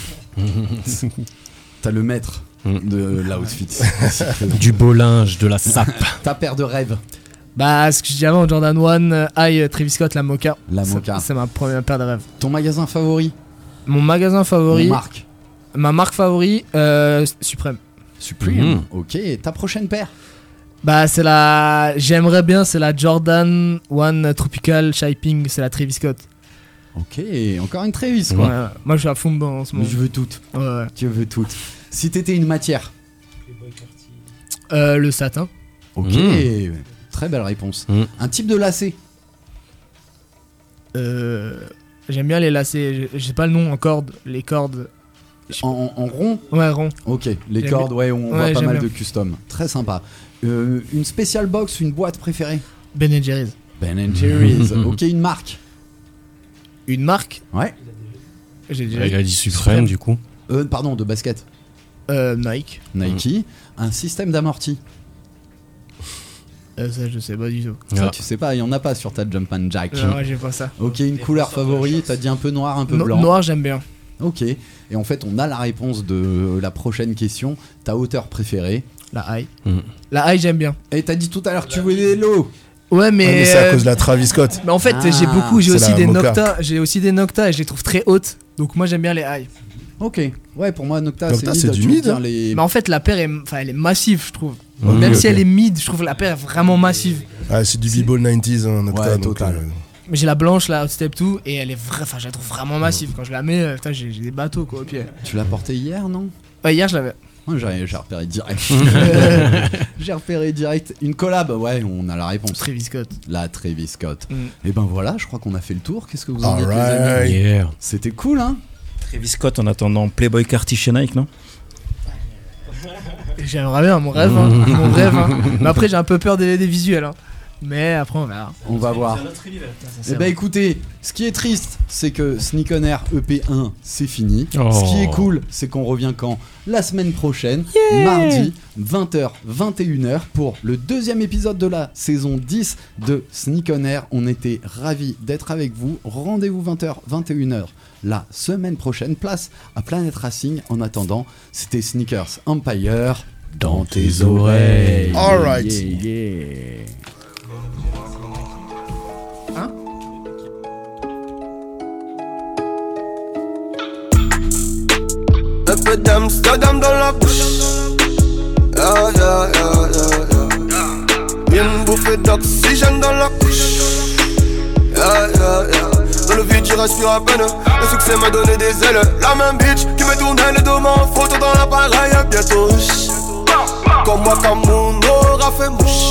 T'as le maître de l'outfit. Du beau linge, de la sape. Ta paire de rêves. Bah, ce que je dis avant, Jordan 1 High Travis Scott, la Mocha. La Mocha. C'est ma première paire de rêves. Ton magasin favori? Mon magasin favori. Ton marque. Ma marque favori, Supreme. Supreme. Ok. Ta prochaine paire? Bah, j'aimerais bien, c'est la Jordan 1 Tropical Shaping, c'est la Travis Scott. Ok. Encore une Travis, Ouais, quoi. ouais. Moi, je suis à fond dedans en ce Mais moment. je veux toutes. Ouais, ouais. Tu veux toutes. Si t'étais une matière? Le satin. Ok. Très belle réponse. Un type de lacet? J'aime bien les lacets, j'ai pas le nom en cordes, les cordes. En rond? Ouais, rond. Ok. Les J'aime cordes, ouais, on voit Ouais, pas j'aime mal bien. de custom. Très sympa. Une spéciale box, une boîte préférée? Ben & Jerry's. Ben & Jerry's. Ok. Une marque? Une marque? Ouais. J'ai déjà Il a dit Supreme, du coup. Pardon, de basket. Nike. Nike. Un système d'amorti. Ça, je sais pas du tout. Ça, Ah. tu sais pas, il y en a pas sur ta Jump and Jack. Ouais, j'ai pas ça. Ok, une couleur favorite, t'as dit un peu noir, un peu blanc. Noir, j'aime bien. Ok, et en fait, on a la réponse de la prochaine question. Ta hauteur préférée? La high. Mm. La high, j'aime bien. Et t'as dit tout à l'heure que tu voulais des lows. Ouais, mais. Ouais, mais c'est à cause de la Travis Scott. Mais en fait, Ah, j'ai c'est aussi la des Mocha. Nocta. J'ai aussi des Nocta et je les trouve très hautes. Donc moi, j'aime bien les high. Ok, ouais, pour moi, Nocta, Nocta, c'est c'est mid. du tu veux mid, dire hein. les... Mais en fait, la paire elle est massive, je trouve. Ouais, Même si ok. elle est mid, je trouve la paire vraiment massive. Ah, c'est du b-ball 90s, hein, Nocta, Ouais, donc, total. Mais j'ai la blanche, la Outstep 2, et elle est je la trouve vraiment massive. Quand je la mets, putain, j'ai des bateaux quoi au pied. Tu l'as porté hier, non? Ouais, hier, je l'avais. Moi, j'ai repéré direct. J'ai repéré direct. Une collab, ouais, on a la réponse. Travis Scott. La Travis Scott. Mm. Et ben voilà, je crois qu'on a fait le tour. Qu'est-ce que vous en dites, les amis? Alright. Yeah. C'était cool, hein? Travis Scott en attendant Playboy Carty chez Nike, non? J'aimerais bien, mon rêve. Hein. Mon rêve. Hein. Mais après, j'ai un peu peur des visuels. Hein. Mais après, on verra. On va voir. Eh ben écoutez, ce qui est triste, c'est que Sneak On Air EP1, c'est fini. Oh. Ce qui est cool, c'est qu'on revient quand? La semaine prochaine, mardi, 20h, 21h, pour le deuxième épisode de la saison 10 de Sneak On Air. On était ravis d'être avec vous. Rendez-vous 20h, 21h la semaine prochaine. Place à Planète Racing. En attendant, c'était Sneakers Empire dans tes oreilles. Alright. Yeah, yeah. Un peu d'Amsterdam dans la bouche. Yeah, yeah, yeah, yeah, yeah. Une bouffée d'oxygène dans la couche. Yeah, yeah, yeah. Dans le vide, j'y respire à peine. Le succès m'a donné des ailes. La même bitch qui me tournait le dos en photo dans l'appareil. Bientôt, comme moi, comme mon aura fait mouche.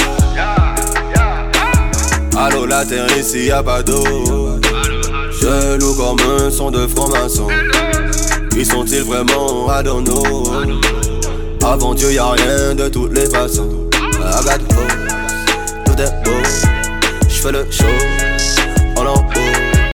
Allô, la terre ici, y'a pas d'eau. Je loue comme un son de franc-maçon. Qui sont-ils vraiment? I don't know. Avant Dieu y'a rien de toutes les façons. I got hope, tout est beau. J'fais le show.